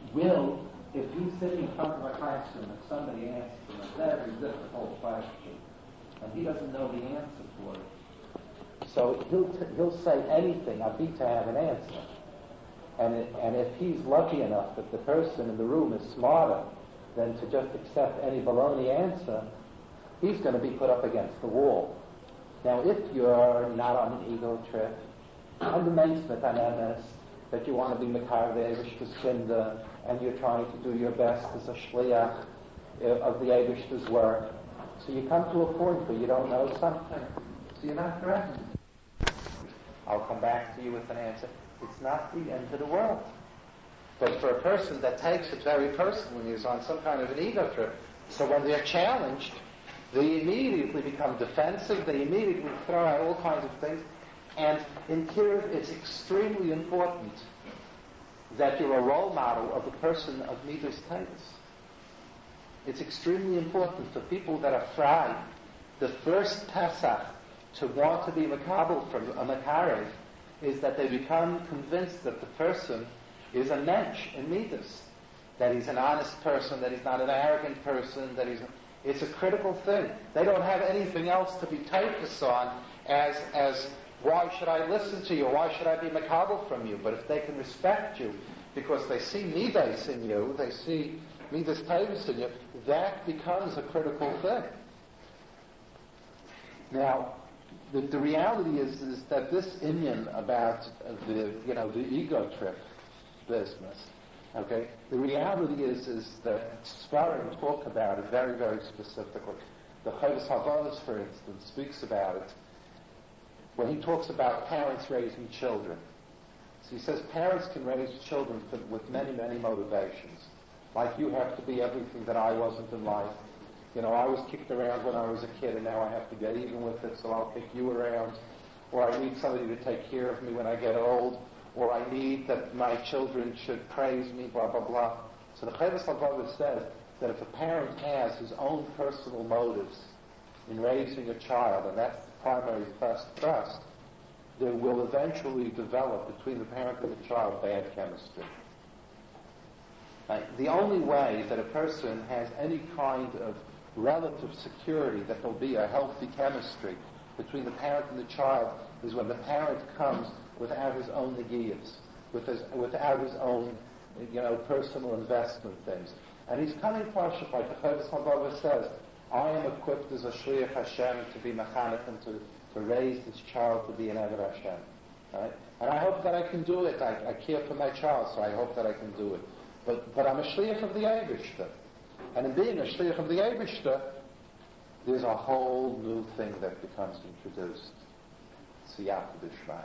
A: will, if he's sitting in front of a classroom and somebody asks him a very difficult question, and he doesn't know the answer for it, so he'll t- he'll say anything, I'll be to have an answer. And it, and if he's lucky enough that the person in the room is smarter than to just accept any baloney answer, he's going to be put up against the wall. Now, if you're not on an ego trip, and the Mainsmith on M S, that you want to be Makar the Eibishter's Kinder, and you're trying to do your best as a shliach of the Eibishter's work, so you come to a point where you don't know something, so you're not threatened. I'll come back to you with an answer. It's not the end of the world. But for a person that takes it very personally, is on some kind of an ego trip, so when they're challenged, they immediately become defensive, they immediately throw out all kinds of things, and in Kiruv it's extremely important that you're a role model of a person of Midas Titus. It's extremely important for people that are fried, the first Pesach to want to be Makabel from a Makarev is that they become convinced that the person is a mensch in Midas, that he's an honest person, that he's not an arrogant person, that he's... It's a critical thing. They don't have anything else to be typus on as, as why should I listen to you? Why should I be makabel from you? But if they can respect you because they see midas in you, they see midas typus in you, that becomes a critical thing. Now, the, the reality is, is that this inyan about the, you know, the ego trip business, okay, the reality is, is that Sfarim talk about it very, very specifically. The Chovos HaLevavos, for instance, speaks about it when he talks about parents raising children. So he says parents can raise children for, with many, many motivations. Like you have to be everything that I wasn't in life. You know, I was kicked around when I was a kid and now I have to get even with it, so I'll kick you around. Or I need somebody to take care of me when I get old. Or I need that my children should praise me, blah, blah, blah. So the Chovos HaLevavos says that if a parent has his own personal motives in raising a child, and that's the primary first thrust, there will eventually develop between the parent and the child bad chemistry. Right? The only way that a person has any kind of relative security that there'll be a healthy chemistry between the parent and the child is when the parent comes without his own negiyas, with his, without his own, you know, personal investment things. And he's coming partial, like the Chovos HaLevavos says, I am equipped as a shliach Hashem to be mechanech and to, to raise this child to be an Eved Hashem. Right? And I hope that I can do it. I, I care for my child, so I hope that I can do it. But, but I'm a shliach of the Eibishter. And in being a shliach of the Eibishter, there's a whole new thing that becomes introduced. Siyata d'Shmaya.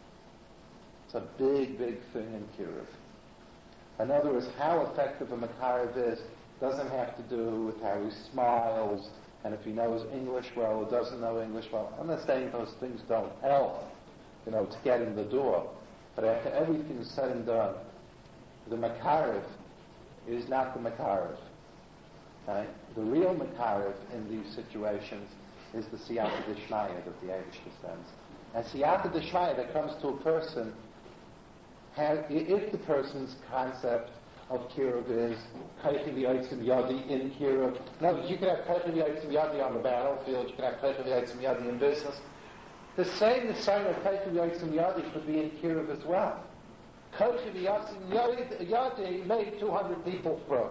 A: It's a big, big thing in Kiruv. In other words, how effective a Makarev is doesn't have to do with how he smiles, and if he knows English well or doesn't know English well. I'm not saying those things don't help, you know, to get in the door. But after everything's said and done, the Makarev is not the Makarev. Right? The real Makarev in these situations is the Siyata d'Shmaya that the Eibishter sends. And Siyata d'Shmaya that comes to a person, has, if the person's concept of Kiruv is Kaichi v'Yotzim Yadi in Kiruv. In other words, you can have Kaichi v'Yotzim Yadi on the battlefield, you can have Kaichi v'Yotzim Yadi in business. The same the sign of Kaichi v'Yotzim Yadi could be in Kiruv as well. Kaichi v'Yotzim Yadi made two hundred people from.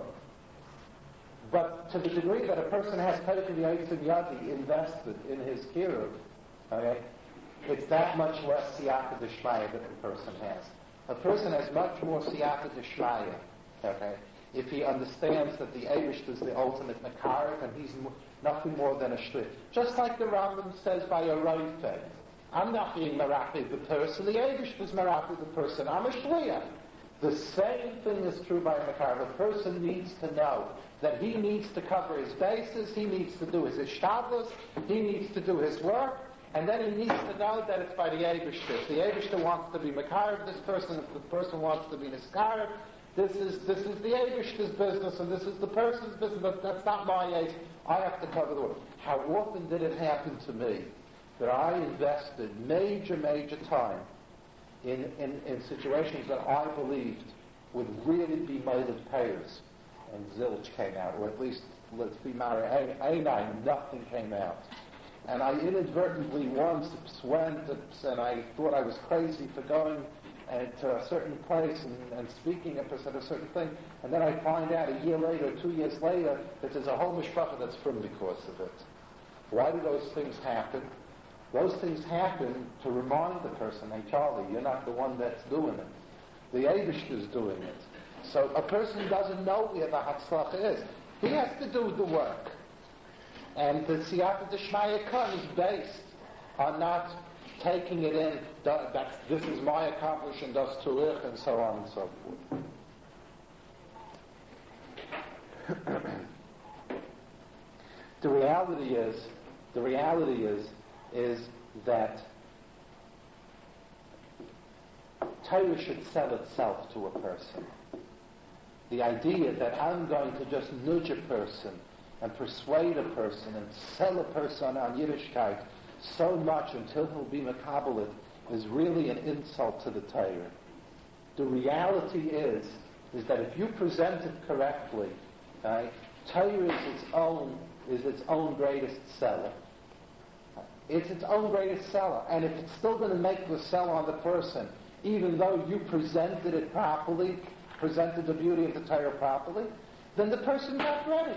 A: But to the degree that a person has Kaichi v'Yotzim Yadi invested in his Kiruv, okay, it's that much less Siyata d'Shmaya that the person has. A person has much more Siyata d'Shmaya, okay, if he understands that the Eibishter is the ultimate Makarev and he's m- nothing more than a shliach. Just like the Rambam says by a Roifeh, I'm not being Merapi the person, the Eibishter is Merapi the person, I'm a shliach. The same thing is true by a Makarev. A person needs to know that he needs to cover his bases, he needs to do his ishtadlus, he needs to do his work, and then he needs to know that it's by the Eibishter. If the Eibishter wants to be Makarev this person, if the person wants to be Niskarev, this is this is the Eibishter's business, and this is the person's business, but that's not my age. I have to cover the work. How often did it happen to me that I invested major, major time in, in, in situations that I believed
B: would really be made of payers, and zilch came out, or at least, let's be married, ainine, nothing came out. And I inadvertently once went, and I thought I was crazy for going uh, to a certain place and, and speaking at a certain thing, and then I find out a year later, two years later, that there's a whole mishpacha that's from because of it. Why do those things happen? Those things happen to remind the person, hey Charlie, you're not the one that's doing it. The Eibishter is doing it. So a person doesn't know where the Hatzlacha is. He has to do the work. And the Siyata D'Shmaya Khan is based on not taking it in, that's, this is my accomplishment, das tu ich, and so on and so forth. The reality is, the reality is, is that Torah should sell itself to a person. The idea that I'm going to just nudge a person and persuade a person and sell a person on Yiddishkeit so much until he'll be makabelit is really an insult to the Torah. The reality is, is that if you present it correctly, right, Torah is its own, is its own greatest seller. It's its own greatest seller. And if it's still going to make the sell on the person, even though you presented it properly, presented the beauty of the Torah properly, then the person's not ready.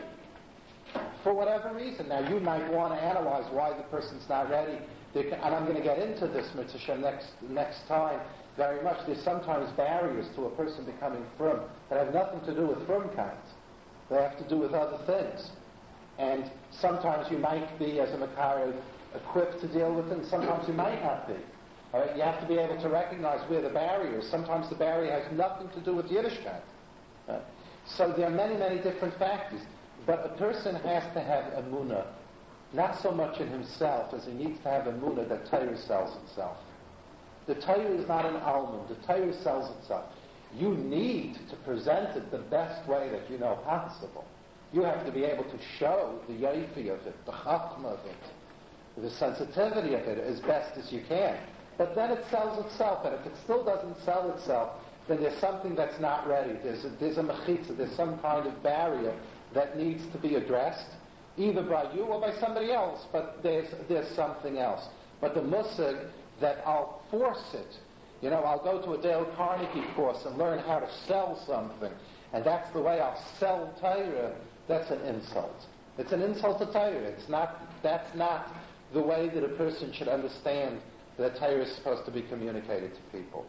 B: For whatever reason. Now, you might want to analyze why the person's not ready. And I'm going to get into this, Mitzvah, next next time very much. There's sometimes barriers to a person becoming frum that have nothing to do with frumkeit. They have to do with other things. And sometimes you might be, as a Makari, equipped to deal with it, and sometimes you might not be. All right? You have to be able to recognize where the barrier is. Sometimes the barrier has nothing to do with Yiddishkeit. Right? So there are many, many different factors. But a person has to have emunah, not so much in himself as he needs to have emunah that Torah sells itself. The Torah is not an almond. The Torah sells itself. You need to present it the best way that you know possible. You have to be able to show the yofi of it, the chachma of it, the sensitivity of it as best as you can. But then it sells itself, and if it still doesn't sell itself, then there's something that's not ready. There's a, there's a mechitza, there's some kind of barrier that needs to be addressed, either by you or by somebody else, but there's there's something else. But the musig that I'll force it, you know, I'll go to a Dale Carnegie course and learn how to sell something, and that's the way I'll sell Torah, that's an insult. It's an insult to Torah. It's not, that's not the way that a person should understand that Torah is supposed to be communicated to people.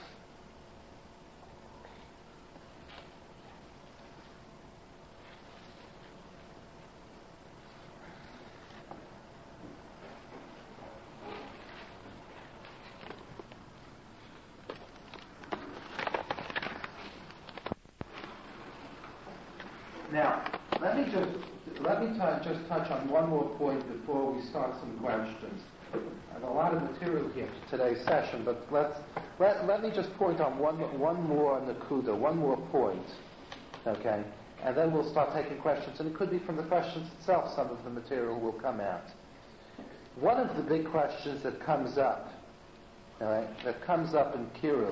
B: Now, let me just let me t- just touch on one more point before we start some questions. I have a lot of material here for today's session, but let's let, let me just point on one one more nakuda, one more point, okay, and then we'll start taking questions. And it could be from the questions itself. Some of the material will come out. One of the big questions that comes up, all right, that comes up in Kiruv.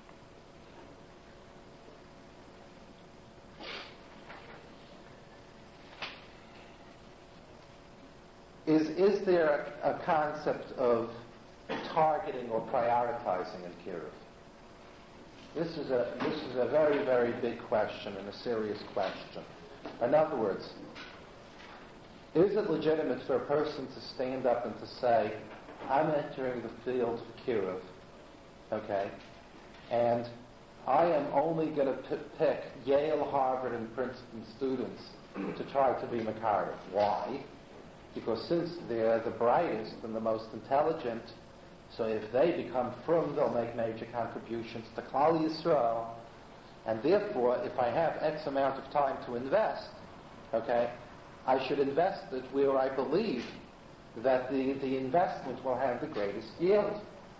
B: Is, is there a, a concept of targeting or prioritizing in Kiruv? This is a this is a very, very big question and a serious question. In other words, is it legitimate for a person to stand up and to say, I'm entering the field of Kiruv, okay, and I am only going to p- pick Yale, Harvard, and Princeton students to try to be Makariv. Why? Because since they're the brightest and the most intelligent, so if they become frum, they'll make major contributions to Klal Yisrael, and therefore, if I have X amount of time to invest, okay, I should invest it where I believe that the, the investment will have the greatest yield.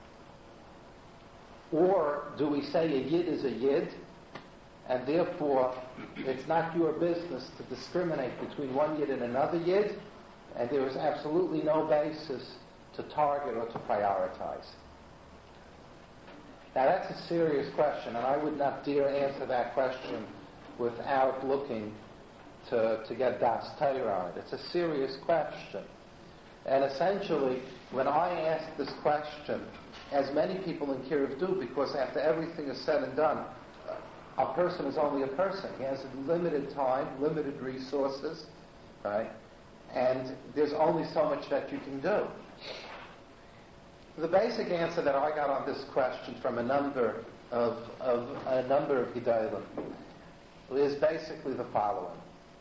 B: Or do we say a yid is a yid, and therefore it's not your business to discriminate between one yid and another yid, and there is absolutely no basis to target or to prioritize. Now that's a serious question, and I would not dare answer that question without looking to, to get Das Torah on it. It's a serious question. And essentially, when I ask this question, as many people in Kiruv do, because after everything is said and done, a person is only a person. He has limited time, limited resources, right? And there's only so much that you can do. The basic answer that I got on this question from a number of, of a number of Gedolim is basically the following.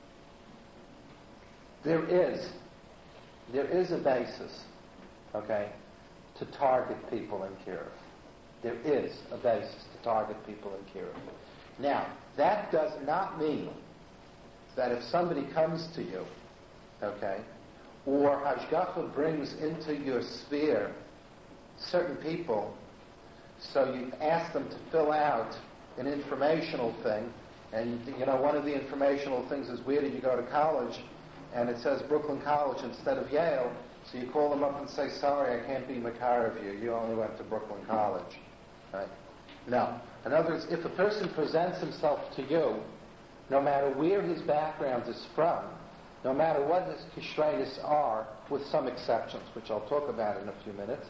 B: There is, there is a basis, okay, to target people in Kiruv. There is a basis to target people in Kiruv. Now, that does not mean that if somebody comes to you, okay, or Hashgacha brings into your sphere certain people, so you ask them to fill out an informational thing, and you know, one of the informational things is where did you go to college, and it says Brooklyn College instead of Yale, so you call them up and say, sorry, I can't be Makar of you, you only went to Brooklyn College, right? No. In other words, if a person presents himself to you, no matter where his background is from, no matter what his kishrenis are, with some exceptions, which I'll talk about in a few minutes,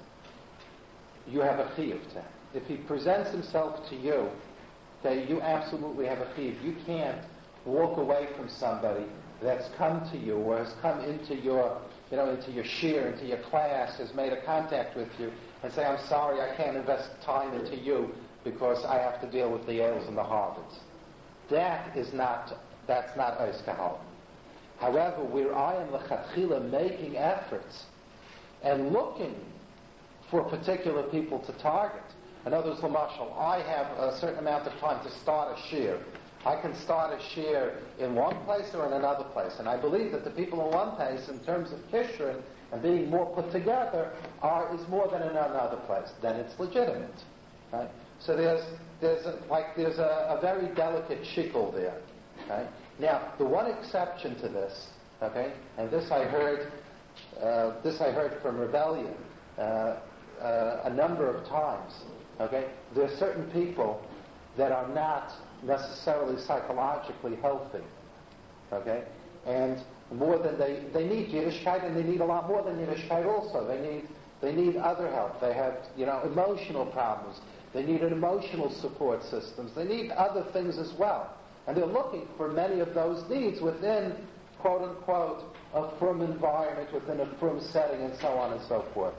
B: you have a chiyuv to him. If he presents himself to you, okay, you absolutely have a chiyuv. You can't walk away from somebody that's come to you or has come into your, you know, into your shir, into your class, has made a contact with you, and say, I'm sorry, I can't invest time into you because I have to deal with the Yales and the Harvards. That is not, that's not Eis Kahal. However, where I am lechatchila making efforts and looking for particular people to target. In other words, Lamashal, I have a certain amount of time to start a shir. I can start a shir in one place or in another place. And I believe that the people in one place, in terms of kishrin and being more put together, are is more than in another place. Then it's legitimate. Right? So there's there's a, like there's a, a very delicate shikol there. Right? Now, the one exception to this, okay, and this I heard, uh, this I heard from Rebellion uh, uh, a number of times. Okay, there are certain people that are not necessarily psychologically healthy. Okay, and more than they they need Yiddishkeit, and they need a lot more than Yiddishkeit. Also, they need they need other help. They have you know emotional problems. They need an emotional support systems. They need other things as well. And they're looking for many of those needs within, quote unquote, a frum environment, within a frum setting, and so on and so forth.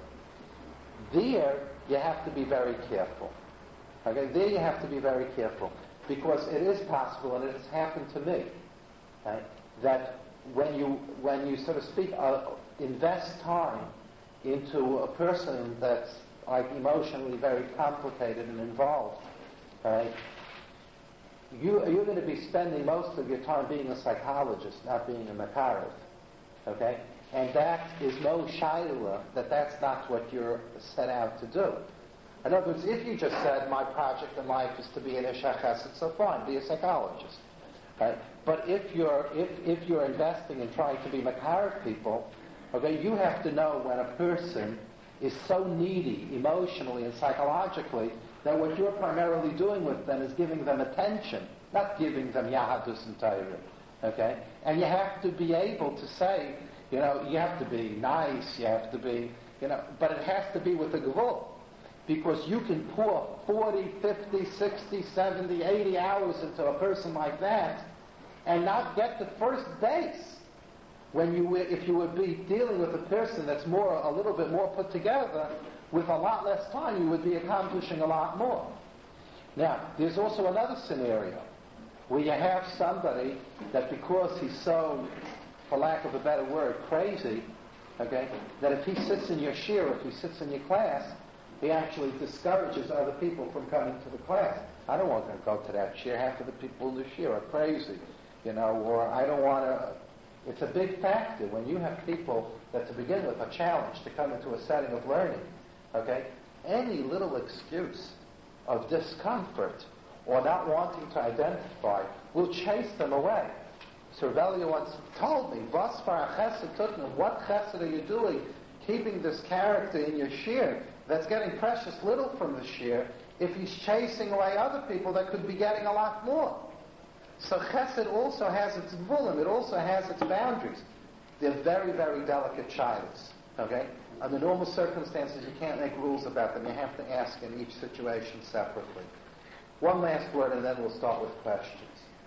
B: There, you have to be very careful. Okay, there you have to be very careful. Because it is possible, and it has happened to me, right, that when you, when you, so to speak, uh, invest time into a person that's like emotionally very complicated and involved, right, You, you're going to be spending most of your time being a psychologist, not being a makarev, okay? And that is no shaila, that that's not what you're set out to do. In other words, if you just said, my project in life is to be an Ishach Chesed, so fine, be a psychologist, right? But if you're, if, if you're investing in trying to be makarev people, okay, you have to know when a person is so needy emotionally and psychologically that what you're primarily doing with them is giving them attention, not giving them Yahadus and Torah, okay? And you have to be able to say, you know, you have to be nice, you have to be, you know, but it has to be with a gevul, because you can pour forty, fifty, sixty, seventy, eighty hours into a person like that and not get the first base. When you, if you would be dealing with a person that's more, a little bit more put together, with a lot less time, you would be accomplishing a lot more. Now, there's also another scenario where you have somebody that because he's so, for lack of a better word, crazy, okay, that if he sits in your shir, if he sits in your class, he actually discourages other people from coming to the class. I don't want to go to that shir. Half of the people in the shir are crazy, you know, or I don't want to. It's a big factor when you have people that, to begin with, a challenge to come into a setting of learning. Okay? Any little excuse of discomfort or not wanting to identify will chase them away. Cervellia once told me, what chesed are you doing keeping this character in your shir that's getting precious little from the shir?
A: if he's chasing away other people that could be getting a lot more. So chesed also has its gvulim, it also has its boundaries. They're very, very delicate shilas. Okay? Under normal circumstances, you can't make rules about them. You have to ask in each situation separately. One last word, and then we'll start with questions.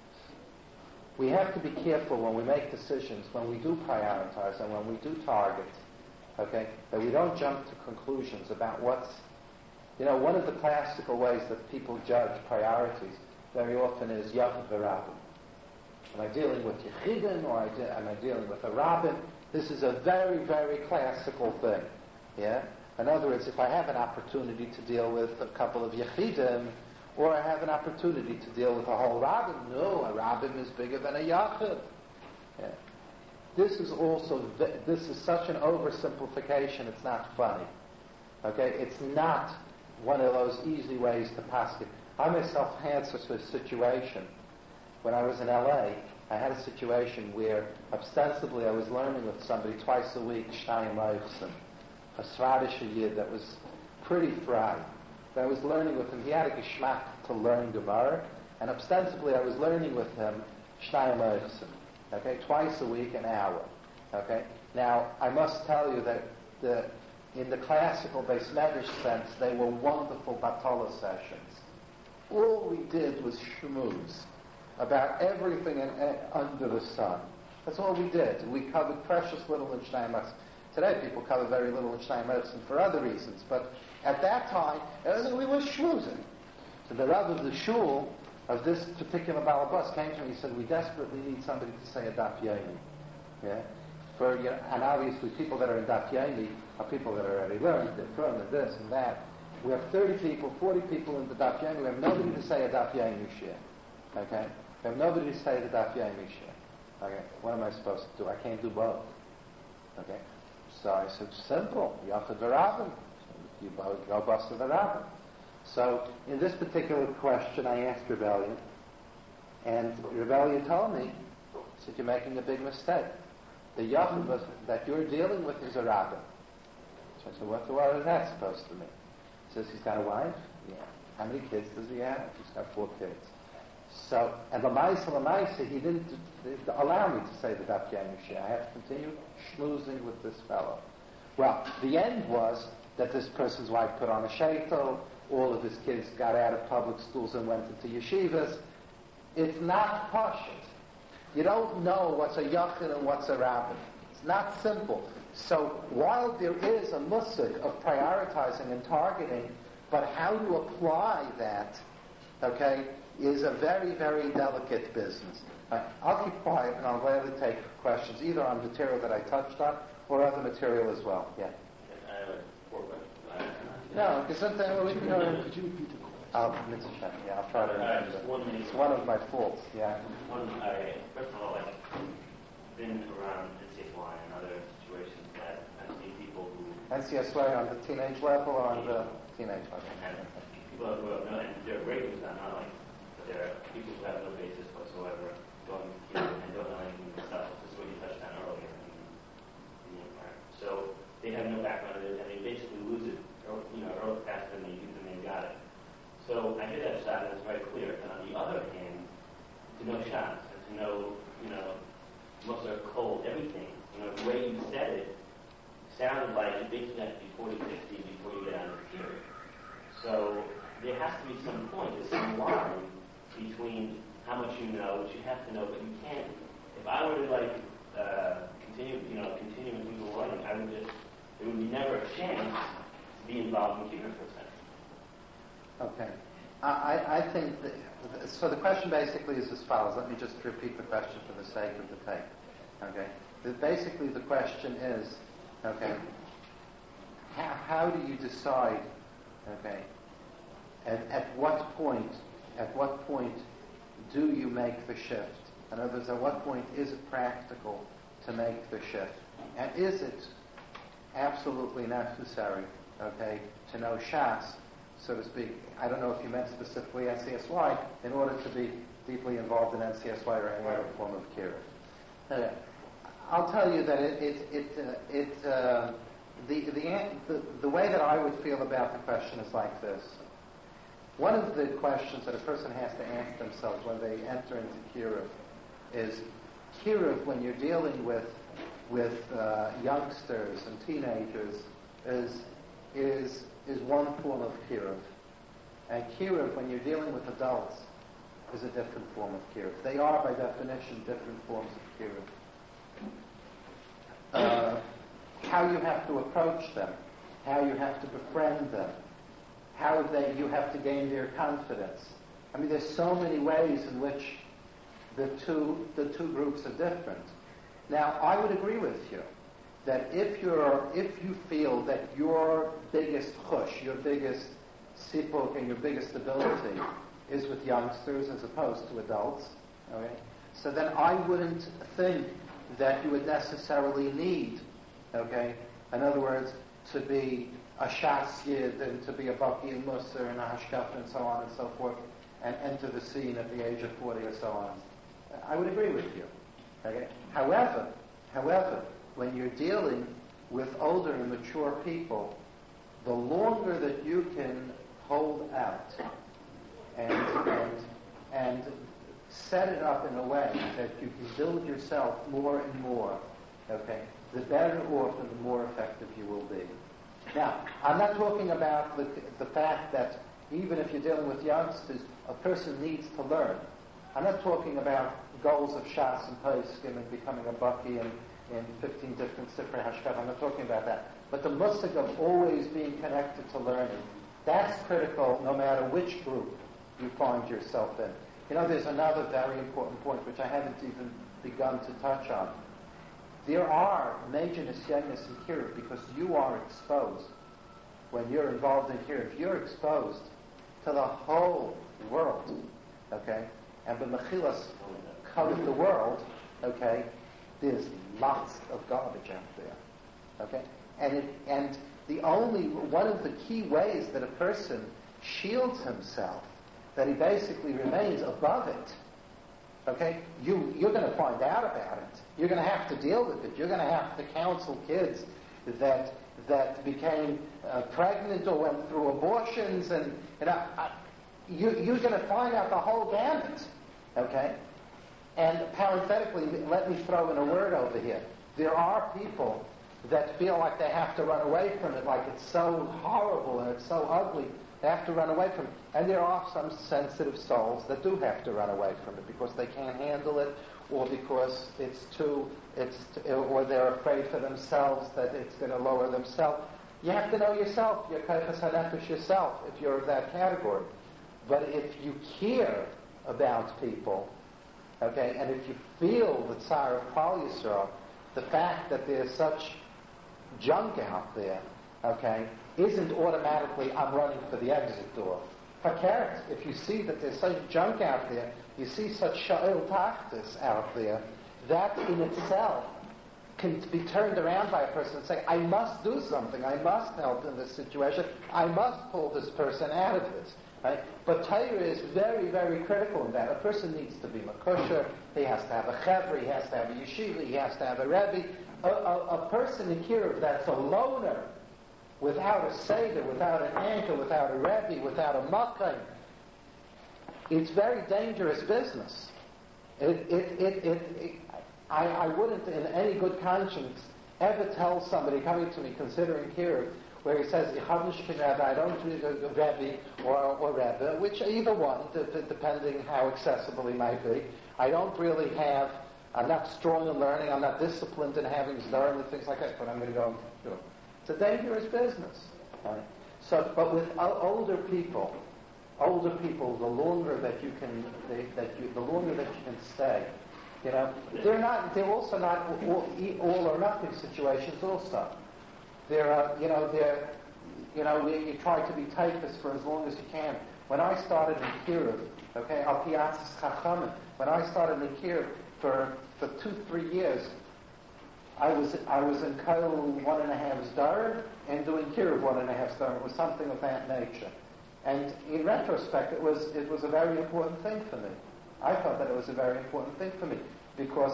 A: We have to be careful when we make decisions, when we do prioritize, and when we do target, okay, that we don't jump to conclusions about what's, you know, one of the classical ways that people judge priorities very often is Yachid v'Rabbin. Am I dealing with Yechidim, or am I dealing with a Rabbin? This is a very, very classical thing. Yeah? In other words, if I have an opportunity to deal with a couple of Yechidim, or I have an opportunity to deal with a whole Rabbin, no, a Rabbin is bigger than a Yachid. Yeah. This is also, this is such an oversimplification, it's not funny. Okay? It's not one of those easy ways to pass it. I myself had such a situation when I was in L A. I had a situation where ostensibly I was learning with somebody twice a week, Shnayim Leichsen, a Svadish Yid that was pretty fried. I was learning with him. He had a geschmack to learn Gemara, and ostensibly I was learning with him Shnayim Leichsen. Okay, twice a week, an hour. Okay. Now I must tell you that the in the classical Beis Medrash sense, they were wonderful Batala sessions. All we did was schmooze about everything in, uh, under the sun. That's all we did. We covered precious little in Shnayim Leichsen. Today people cover very little in Shnayim Leichsen for other reasons, but at that time, we were schmoozing. So the Rav of the shul of this particular Balabas came to me and he said, we desperately need somebody to say a Daf Yomi. Yeah? For, you know, and obviously people that are in Daf Yomi are people that are already learned, they're from and this and that. We have thirty people, forty people in the Daf Yomi. We have nobody to say a Daf Yomi shir. Okay? We have nobody to say the Daf Yomi shir. Okay? What am I supposed to do? I can't do both. Okay? So I said, simple. Yachid v'Rabbin. You go bust to the Rabbin. So in this particular question, I asked Rebellion, and Rebellion told me, he said, you're making a big mistake. The Yachid that you're dealing with is a Rabbin. So I said, what, what is that supposed to mean? He says, he's got a wife? Yeah. How many kids does he have? He's got four kids. So, and the Maisa, the Maisa, he didn't allow me to say the Daf Yomi Shir. I have to continue schmoozing with this fellow. Well, the end was that this person's wife put on a sheitel, all of his kids got out of public schools and went into yeshivas. It's not pashut. You don't know what's a yachid and what's a rabbin. It's not simple. So while there is a musik of prioritizing and targeting, but how to apply that, okay, is a very, very delicate business. Right, I'll keep quiet and I'll gladly take questions either on material that I touched on or other material as well. Yeah. No, because sometimes well, we can go. Could you repeat the question? Oh, mitzvah. Yeah, I'll try to remember.
C: Uh, one
A: it's one of my faults. Yeah.
C: One, I, first of all, I've been around N C S Y and other situations that I've seen people who
A: N C S Y on the teenage level or on the teenage level.
C: And people who have no, and they're great with that, not like, but there are people who have no basis whatsoever going here and don't know anything themselves. This is what you touched on earlier. In the empire. So they have no background in it, and they basically lose it. You know, early faster than they do, and they got it. So I hear that shot, and it's very clear. And on the other hand, to know shots and to know, you know, most are cold, everything. You know, the way you said it sounded like you basically have to be forty, fifty before you get out of the period. So there has to be some point, there's some line between how much you know, what you have to know, but you can't. If I were to like uh, continue, you know, continue and do the learning, I would just there would be never a chance. Be involved in computer for a second.
A: Okay. I, I think, that, so the question basically is as follows. Let me just repeat the question for the sake of the tape. Okay. The, basically the question is, okay, how, how do you decide, okay, at, at what point, at what point do you make the shift? In other words, at what point is it practical to make the shift? And is it absolutely necessary, okay, to know Shas, so to speak? I don't know if you meant specifically N C S Y, in order to be deeply involved in N C S Y or any other form of kiruv. Okay. I'll tell you that it, it, it, uh, it uh, the, the, the, the way that I would feel about the question is like this.
B: one of the questions that a person has to ask themselves when they enter into kiruv is, kiruv, when you're dealing with with uh, youngsters and teenagers, is is is one form of kiruv, and kiruv, when you're dealing with adults, is a different form of kiruv. They are, by definition, different forms of kiruv. Uh, how you have to approach them, how you have to befriend them, how they you have to gain their confidence. I mean, there's so many ways in which the two the two groups are different. Now, I would agree with you that if you're if you feel that your biggest chush, your biggest sipuk, and your biggest ability is with youngsters as opposed to adults, okay, so then I wouldn't think that you would necessarily need, okay, in other words, to be a shas yid and to be a baki and musar and a hashkaf and so on and so forth, and enter the scene at the age of forty or so on. I would agree with you. Okay? However, however, when you're dealing with older and mature people, the longer that you can hold out and and and set it up in a way that you can build yourself more and more, okay, the better off and the more effective you will be. Now, I'm not talking about the, the fact that even if you're dealing with youngsters, a person needs to learn. I'm not talking about goals of Shas and Poskim and becoming a Baki in, in fifteen different Sifrei Hashkafa. I'm not talking about that. But the musig of always being connected to learning, that's critical no matter which group you find yourself in. You know, there's another very important point which I haven't even begun to touch on. There are major nisyanis in kiruv because you are exposed. When you're involved in kiruv, you're exposed to the whole world, okay? And the mechilas cover the world, okay? There's lots of garbage out there, okay? And it, and the only, one of the key ways that a person shields himself, that he basically remains above it, okay? You, you're going to find out about it. You're going to have to deal with it. You're going to have to counsel kids that that became uh, pregnant or went through abortions, and you know, I, you, you're going to find out the whole gamut, okay? And parenthetically, let me throw in a word over here. There are people that feel like they have to run away from it, like it's so horrible and it's so ugly. They have to run away from it. And there are some sensitive souls that do have to run away from it because they can't handle it, or because it's too, it's, t- or they're afraid for themselves that it's going to lower themselves. You have to know yourself, your kaychas hanefesh yourself, if you're of that category. But if you care about people, okay, and if you feel the tsar of Klal Yisrael, the fact that there's such junk out there, okay, isn't automatically, I'm running for the exit door. Fakert, if you see that there's such junk out there, you see such sha'il tachtis out there, that in itself can be turned around by a person and say, I must do something, I must help in this situation, I must pull this person out of this. Right? But Torah is very, very critical in that. A person needs to be makusher, he has to have a chevra, he has to have a yeshiva, he has to have a rebbe. A, a, a person in kiruv that's a loner, without a seder, without an anchor, without a rebbe, without a makkah, it's very dangerous business. It, it, it, it, it, I, I wouldn't, in any good conscience, ever tell somebody coming to me considering kiruv, where he says, I don't read a rebbe or, or rebbe, which either one, d- d- depending how accessible he might be. I don't really have, I'm not strong in learning, I'm not disciplined in having zdar and things like that, but I'm going to go and do it. It's a dangerous business. Right? So, but with o- older people, older people, the longer that you can, they, that you, the longer that you can stay, you know, they're not, they're also not all, all or nothing situations. Also, there are, you know, they're, you know, you try to be typhus for as long as you can. When I started in kiruv, okay, al piatzis chachamim, when I started in kiruv for for two, three years. I was I was in Kol one and a half zdar and doing kiruv one and a half zdar. It was something of that nature. And in retrospect, it was it was a very important thing for me. I thought that it was a very important thing for me because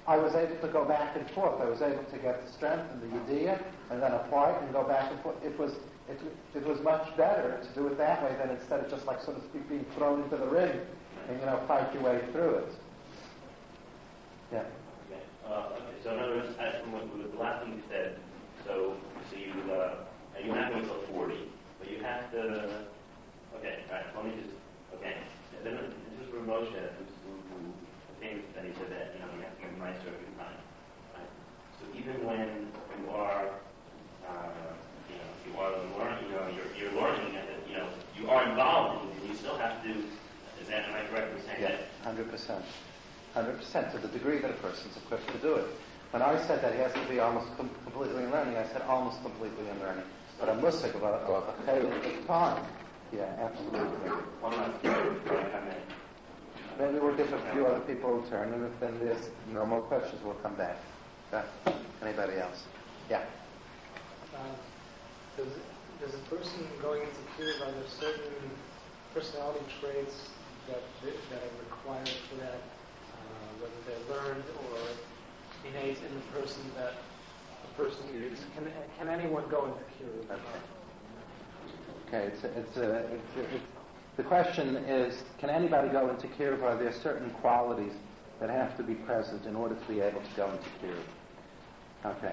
B: I was able to go back and forth. I was able to get the strength and the idea, and then apply it and go back and forth. It was it, it was much better to do it that way than instead of just like so to speak being thrown into the ring and you know fight your way through it. Yeah.
C: Okay. Uh, okay. So in other words, as from what, what the last thing you said, so so you uh, you're not going until forty, but you have to. Okay. All right. Let me just. Okay. Then this was for Moshe, who, who famous that he said that you know you have to get nicer every time. Right? So even when you are, uh, you know, you are learning, you know, you're, you're learning, and you know, you are involved, and you still have to. Is that am I correct in saying
B: Yeah,
C: that?
B: hundred percent, hundred percent to the degree that a person's equipped to do it. When I said that he has to be almost com- completely in learning, I said almost completely in learning. But a musik of a of a time. Yeah, absolutely.
C: One last question, if I may.
B: Maybe we'll give a few other people a turn, and if then there's no more questions, we'll come back. Okay. Anybody else? Yeah.
D: Uh, does, does a person going into Kiruv, are there certain personality traits that that are required for that, uh, whether they're learned or innate in the person that a person is? Can can anyone go into Kiruv?
B: Okay. Okay. It's a, it's a, it's, a, it's the question is, can anybody go into Kiruv? Are there certain qualities that have to be present in order to be able to go into Kiruv? Okay.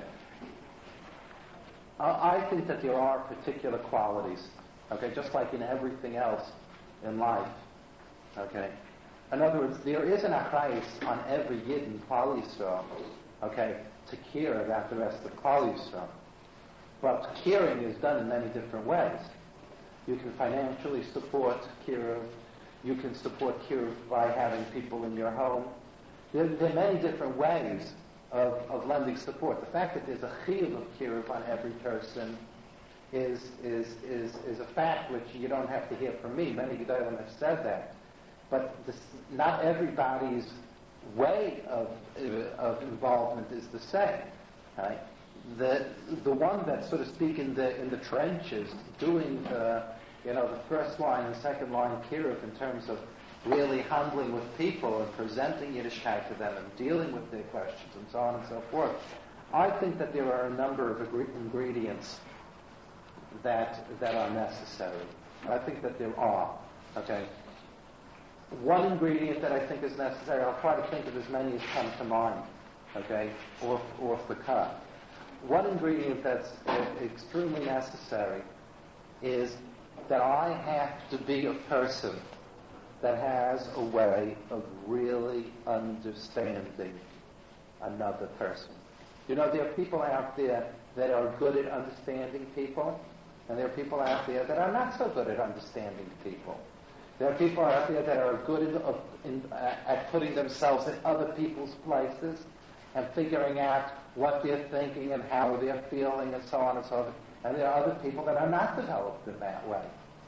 B: I I think that there are particular qualities, okay, just like in everything else in life, okay. In other words, there is an achrayus on every Yid in Klal Yisrael, okay, to care about the rest of Klal Yisrael. But caring is done in many different ways. You can financially support Kiruv. You can support Kiruv by having people in your home. There, there are many different ways of, of lending support. The fact that there's a chiyuv of Kiruv on every person is, is, is, is a fact which you don't have to hear from me. Many Gedolim have said that. But this, not everybody's way of, uh, of involvement is the same. Right? The the one that, so to speak, in the in the trenches, doing the you know the first line and second line Kiruv in terms of really handling with people and presenting Yiddishkeit to them and dealing with their questions and so on and so forth. I think that there are a number of agre- ingredients that that are necessary. I think that there are. Okay. One ingredient that I think is necessary, I'll try to think of as many as come to mind. Okay, off off the cuff. One ingredient that's uh, extremely necessary is that I have to be a person that has a way of really understanding another person. You know, there are people out there that are good at understanding people, and there are people out there that are not so good at understanding people. There are people out there that are good in, in, uh, at putting themselves in other people's places and figuring out what they're thinking and how they're feeling and so on and so forth. And there are other people that are not developed in that way.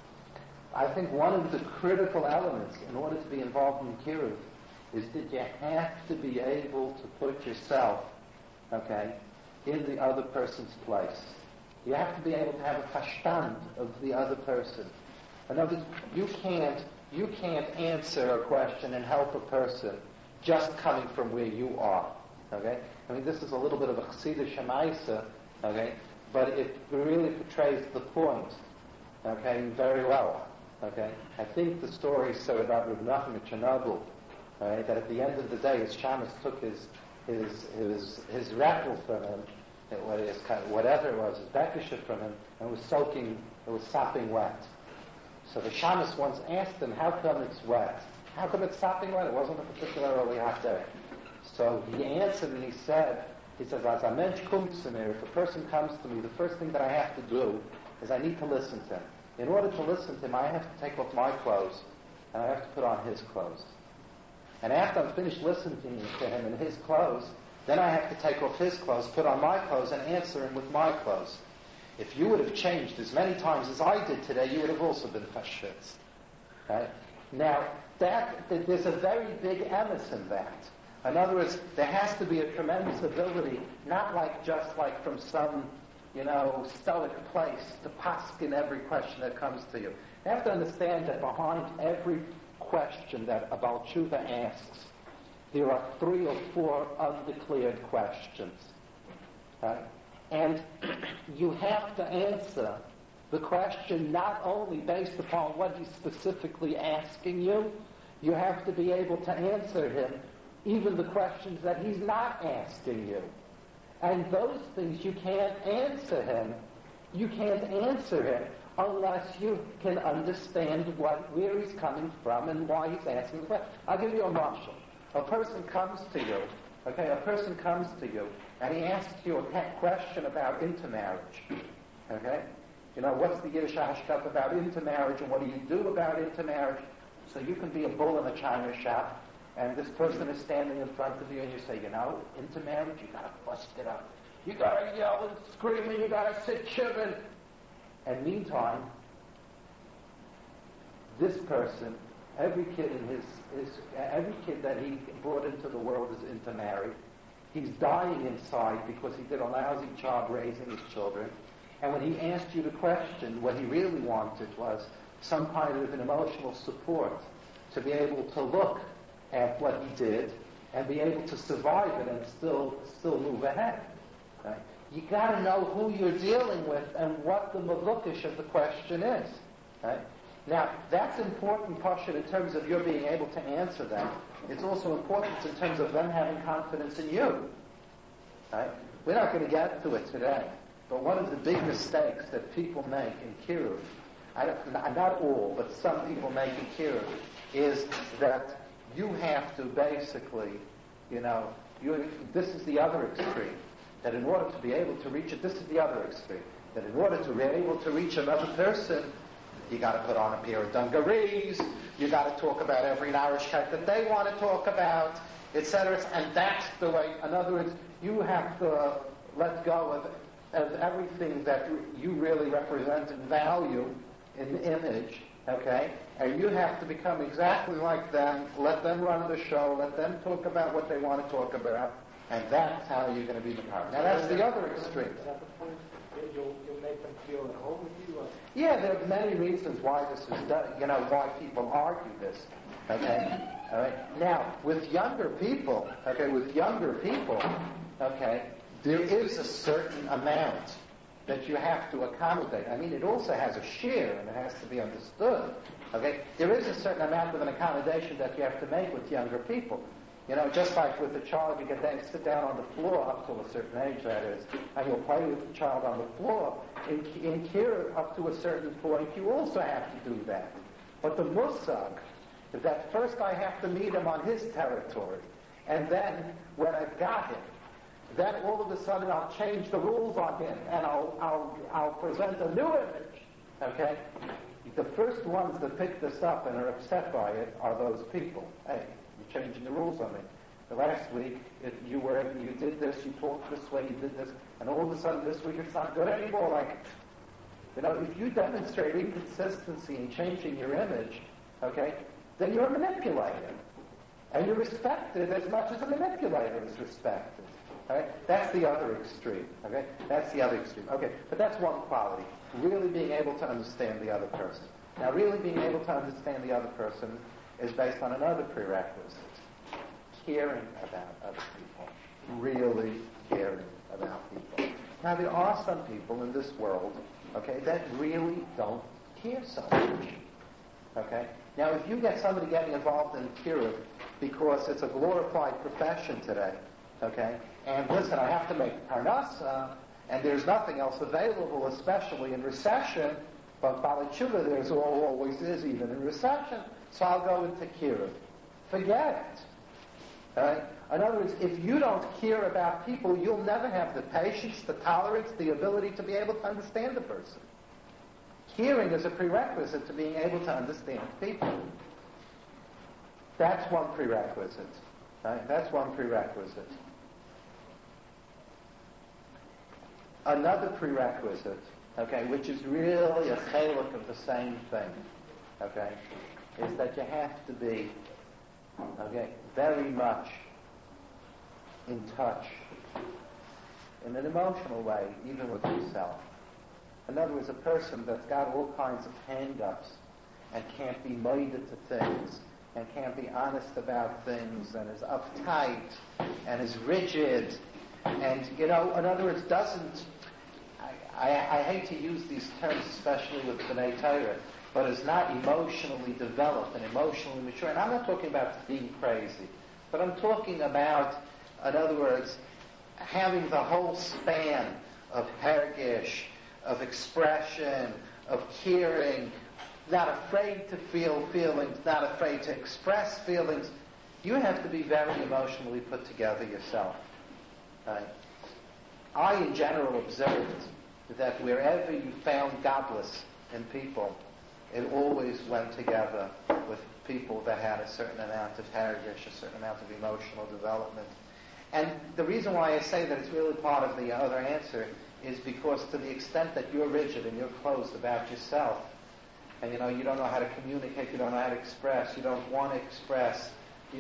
B: I think one of the critical elements in order to be involved in Kiruv is that you have to be able to put yourself, okay, in the other person's place. You have to be able to have a verstand of the other person. In other words, you can't, you can't answer a question and help a person just coming from where you are. Okay? I mean, this is a little bit of a Chassidish Shemaisa, okay? But it really portrays the point, okay, very well. Okay? I think the story said about Reb Nachum at Chernobyl, right, that at the end of the day, his shamus took his his his his rattle from him, whatever it was, his bekisha from him, and was soaking, it was sopping wet. So the shamus once asked him, how come it's wet? How come it's sopping wet? It wasn't a particularly hot day. So he answered and he said, he says, as a mensch comes to me, if a person comes to me, the first thing that I have to do is I need to listen to him. In order to listen to him, I have to take off my clothes and I have to put on his clothes. And after I'm finished listening to him in his clothes, then I have to take off his clothes, put on my clothes, and answer him with my clothes. If you would have changed as many times as I did today, you would have also been fashitz. Right? Now, that, that there's a very big emes in that. In other words, there has to be a tremendous ability, not like just like from some, you know, stoic place to paskin every question that comes to you. You have to understand that behind every question that a Baal Tshuva asks there are three or four undeclared questions. Right? And you have to answer the question not only based upon what he's specifically asking you, you have to be able to answer him even the questions that he's not asking you. And those things you can't answer him. You can't answer him unless you can understand what, where he's coming from and why he's asking the question. I'll give you a marshal. A person comes to you, okay, a person comes to you, and he asks you a question about intermarriage, okay? You know, what's the Yiddish hashkafa about intermarriage, and what do you do about intermarriage? So you can be a bull in a china shop, and this person is standing in front of you, and you say, you know, intermarriage, you gotta bust it up. You gotta yell and scream, and you gotta sit shivering. And meantime, this person, every kid in his, his, every kid that he brought into the world is intermarried. He's dying inside because he did a lousy job raising his children. And when he asked you the question, what he really wanted was some kind of an emotional support to be able to look at what he did and be able to survive it and still still move ahead. Right? You got to know who you're dealing with and what the mavukish of the question is. Right? Now, that's important, Pasha, in terms of your being able to answer that. It's also important in terms of them having confidence in you. Right? We're not going to get to it today, but one of the big mistakes that people make in Kiruv, I don't, not all, but some people make in Kiruv, is that you have to basically, you know, you, this is the other extreme, that in order to be able to reach it, this is the other extreme, that in order to be able to reach another person, you got to put on a pair of dungarees, you got to talk about every narishkeit that they want to talk about, et cetera. And that's the way, in other words, you have to let go of, of everything that you really represent and value in the image, okay? And you have to become exactly like them, let them run the show, let them talk about what they want to talk about, and that's how you're going to be the power. Now that's the other extreme.
D: Is that the point? You'll, you'll make them feel at home with you? Or?
B: Yeah, there are many reasons why this is done, you know, why people argue this, okay? All right. Now, with younger people, okay, with younger people, okay, there is a certain amount that you have to accommodate. I mean, it also has a share, and it has to be understood, okay? There is a certain amount of an accommodation that you have to make with younger people. You know, just like with a child, you get them to sit down on the floor up to a certain age, that is, and you'll play with the child on the floor. In, in Kira, up to a certain point, you also have to do that. But the musag, that first I have to meet him on his territory, and then when I've got him, then all of a sudden I'll change the rules on him, and I'll, I'll, I'll present a new image, okay? The first ones that pick this up and are upset by it are those people. Hey, you're changing the rules on me. The last week, it, you were, you did this, you talked this way, you did this, and all of a sudden this week it's not good anymore. Like, you know, if you demonstrate inconsistency in changing your image, okay, then you're manipulating. And you're respected as much as a manipulator is respected. Okay? That's the other extreme. Okay? That's the other extreme. Okay, but that's one quality. Really being able to understand the other person. Now, really being able to understand the other person is based on another prerequisite. Caring about other people. Really caring about people. Now, there are some people in this world, okay, that really don't care so much. Okay? Now, if you get somebody getting involved in kiruv because it's a glorified profession today, okay, and listen, I have to make parnasa, and there's nothing else available, especially in recession, but Bali Tshuva there's always is, even in recession, so I'll go into kiruv. Forget it. All right? In other words, if you don't care about people, you'll never have the patience, the tolerance, the ability to be able to understand the person. Hearing is a prerequisite to being able to understand people. That's one prerequisite. Right? That's one prerequisite. Another prerequisite, okay, which is really a chalik of the same thing, okay, is that you have to be, okay, very much in touch in an emotional way, even with yourself. In other words, a person that's got all kinds of hang-ups and can't be minded to things and can't be honest about things and is uptight and is rigid and, you know, in other words, doesn't, I, I, I hate to use these terms, especially with B'nai Torah, but is not emotionally developed and emotionally mature. And I'm not talking about being crazy, but I'm talking about, in other words, having the whole span of hergish, of expression, of caring, not afraid to feel feelings, not afraid to express feelings. You have to be very emotionally put together yourself. Right? I, in general, observed that wherever you found godless in people, it always went together with people that had a certain amount of hergish, a certain amount of emotional development. And the reason why I say that it's really part of the other answer is because to the extent that you're rigid and you're closed about yourself, and you know, you don't know how to communicate, you don't know how to express, you don't want to express, you,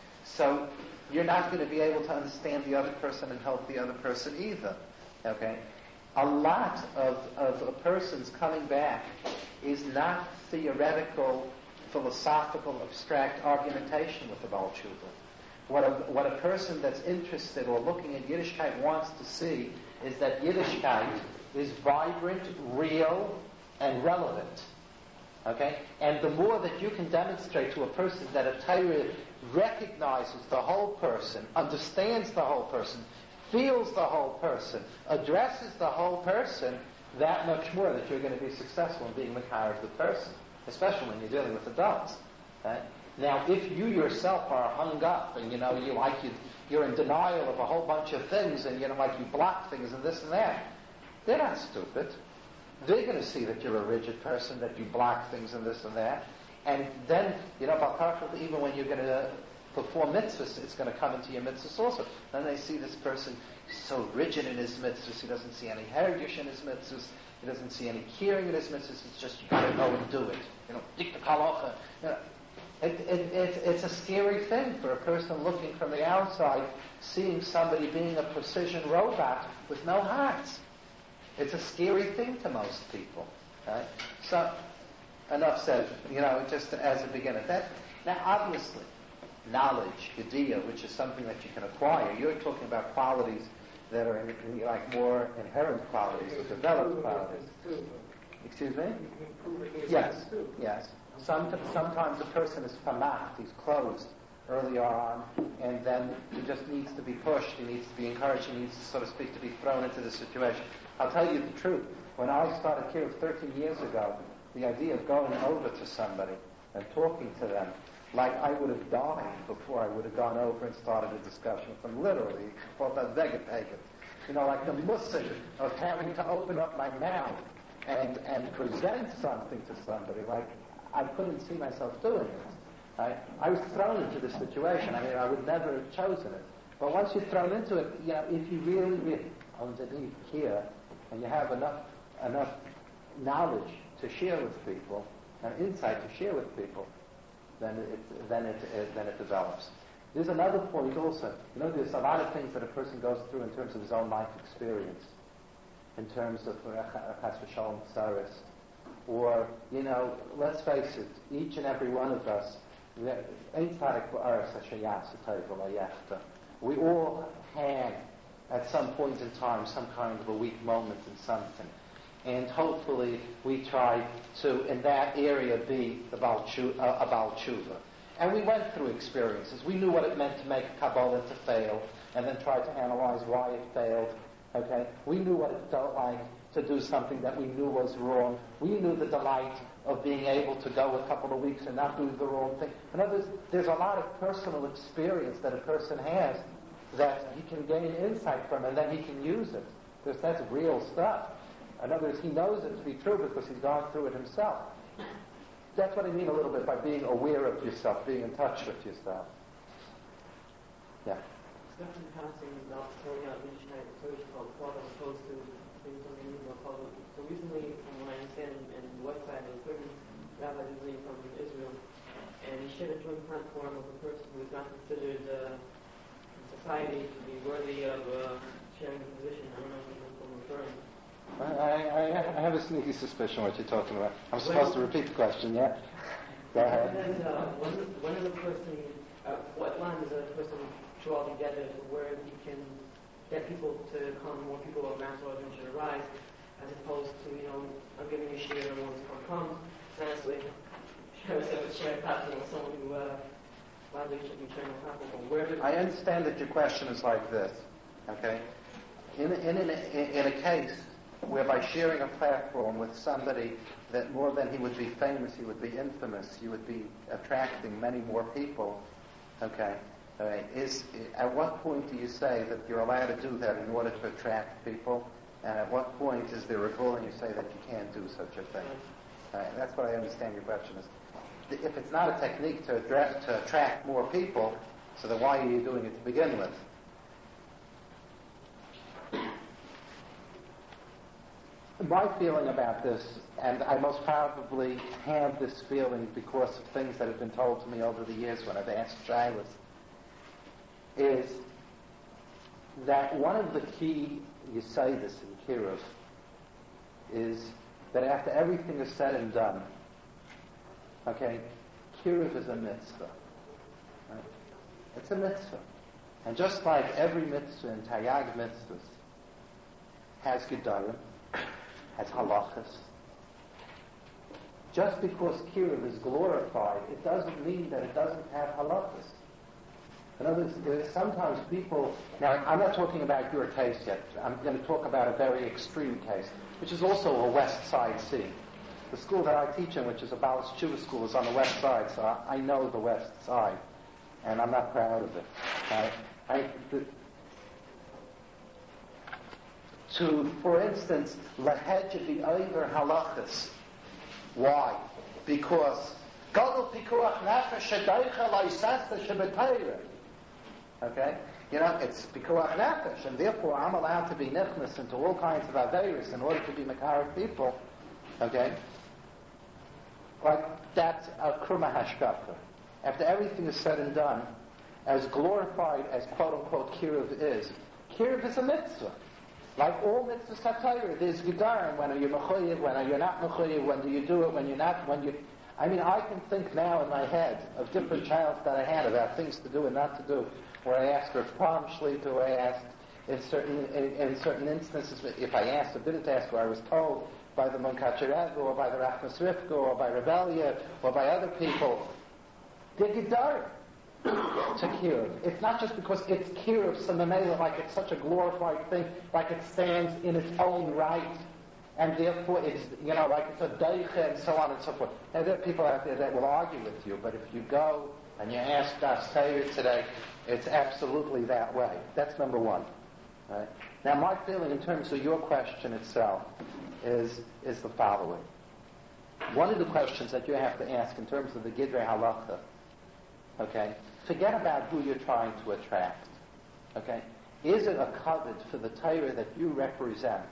B: so you're not going to be able to understand the other person and help the other person either. Okay? A lot of, of a person's coming back is not theoretical, philosophical, abstract argumentation with the Baal Tshuva. What a, what a person that's interested or looking at Yiddishkeit wants to see is that Yiddishkeit is vibrant, real, and relevant. Okay? And the more that you can demonstrate to a person that a Torah recognizes the whole person, understands the whole person, feels the whole person, addresses the whole person, that much more that you're going to be successful in being the kind of the person, especially when you're dealing with adults. Right? Now, if you yourself are hung up and, you know, you like you, you're in denial of a whole bunch of things and, you know, like you block things and this and that, they're not stupid. They're going to see that you're a rigid person, that you block things and this and that. And then, you know, even when you're going to perform mitzvahs, it's going to come into your mitzvahs also. Then they see this person so rigid in his mitzvahs, he doesn't see any hergish in his mitzvahs, he doesn't see any caring in his mitzvahs, it's just you got to go and do it. You know, dik the halacha. You know, it, it, it, it's a scary thing for a person looking from the outside, seeing somebody being a precision robot with no hearts. It's a scary thing to most people. Right? So, enough said, you know, just as a beginner. That, now, obviously, knowledge, idea, which is something that you can acquire. You're talking about qualities that are in, in, like more inherent qualities or developed qualities. Excuse me? Yes, yes. Some, sometimes a person is famacht, he's closed early on, and then he just needs to be pushed, he needs to be encouraged, he needs, so to speak, to be thrown into the situation. I'll tell you the truth. When I started Kiruv thirteen years ago, the idea of going over to somebody and talking to them, like I would have died before I would have gone over and started a discussion with them, literally, called that vegetarian. You know, like the musik of having to open up my mouth and, and present something to somebody, like I couldn't see myself doing it. I, I was thrown into this situation. I mean, I would never have chosen it. But once you're thrown into it, you know, if you really, really underneath here, and you have enough enough knowledge to share with people, and insight to share with people, then it then it, it then it develops. There's another point also. You know, there's a lot of things that a person goes through in terms of his own life experience, in terms of chas v'shalom tsaris, or you know, let's face it, each and every one of us, we all have at some point in time some kind of a weak moment in something. And hopefully we try to, in that area, be a Baal Tshuva. And we went through experiences. We knew what it meant to make a Kabbalah to fail, and then try to analyze why it failed. Okay? We knew what it felt like to do something that we knew was wrong. We knew the delight of being able to go a couple of weeks and not do the wrong thing. In other words, there's a lot of personal experience that a person has that he can gain insight from, and then he can use it. Because that's real stuff. In other words, he knows it to be true because he's gone through it himself. That's what I mean a little bit by being aware of yourself, being in touch with yourself. Yeah.
E: It's definitely passing about throwing out each night approach called thought as opposed to things on the more public. So recently, from what I understand, in the West Side, there was a certain rabbi visiting from Israel, and he shared a joint platform of a person who is not considered uh, in society to be worthy of uh, sharing a position. I don't know if you know what I'm referring.
B: I, I, I have a sneaky suspicion what you're talking about. I'm supposed well, to repeat the question, yeah?
A: Go ahead.
E: And then, uh, when, when is a person, uh, what line does a person draw together to where he can get people to come, more people of mass origin should arise, as opposed to, you know, I'm giving a share and everyone's going to come. Honestly, share a share possible with someone who, uh, gladly should be sharing a possible. Where did
B: I understand that your question is like this, okay? In, in, in, in a case where by sharing a platform with somebody that more than he would be famous, he would be infamous, you would be attracting many more people, okay? All right. Is, at what point do you say that you're allowed to do that in order to attract people? And at what point is there a rule and you say that you can't do such a thing? All right. That's what I understand your question is. If it's not a technique to, address, to attract more people, so then why are you doing it to begin with? My feeling about this, and I most probably have this feeling because of things that have been told to me over the years when I've asked Shilas, is that one of the key, you say this in Kiruv, is that after everything is said and done, okay, Kiruv is a mitzvah. Right? It's a mitzvah. And just like every mitzvah in Taryag mitzvahs has Gedarim, has halachas, just because Kiruv is glorified, it doesn't mean that it doesn't have halachas. In other words, sometimes people, now I'm not talking about your case yet, I'm going to talk about a very extreme case, which is also a West Side scene. The school that I teach in, which is a Balas Tshuva school, is on the West Side, so I, I know the West Side, and I'm not proud of it. Uh, I, the, to, for instance, lahedge the over halachas. Why? Because gadol pikuach nefesh shadaycha laisasta shebetayra. Okay? You know, it's pikuach nefesh, and therefore I'm allowed to be nichnas into all kinds of averis in order to be makar people. Okay? Like that's a kruma hashkafa. After everything is said and done, as glorified as quote-unquote kiruv is, kiruv is a mitzvah. Like all mitzvahs HaTorah, there's gedarim. When are you mechuyev? When are you not mechuyev? When do you do it? When you're not? When you? I mean, I can think now in my head of different childs that I had about things to do and not to do. Where I asked for prom shlita, or I asked in certain in, in certain instances, if I asked or didn't ask, where I was told by the Munkach or by the Rachmas Rivka or by Rebellia or by other people, they're gedarim to kiruv. It's not just because it's kiruv samamela, like it's such a glorified thing, like it stands in its own right, and therefore it's, you know, like it's a deicha and so on and so forth. Now there are people out there that will argue with you, but if you go and you ask Das Torah today, it's absolutely that way. That's number one. Right? Now my feeling in terms of your question itself is is the following. One of the questions that you have to ask in terms of the Gidrei Halacha, okay, forget about who you're trying to attract. Okay? Is it a covet for the Torah that you represent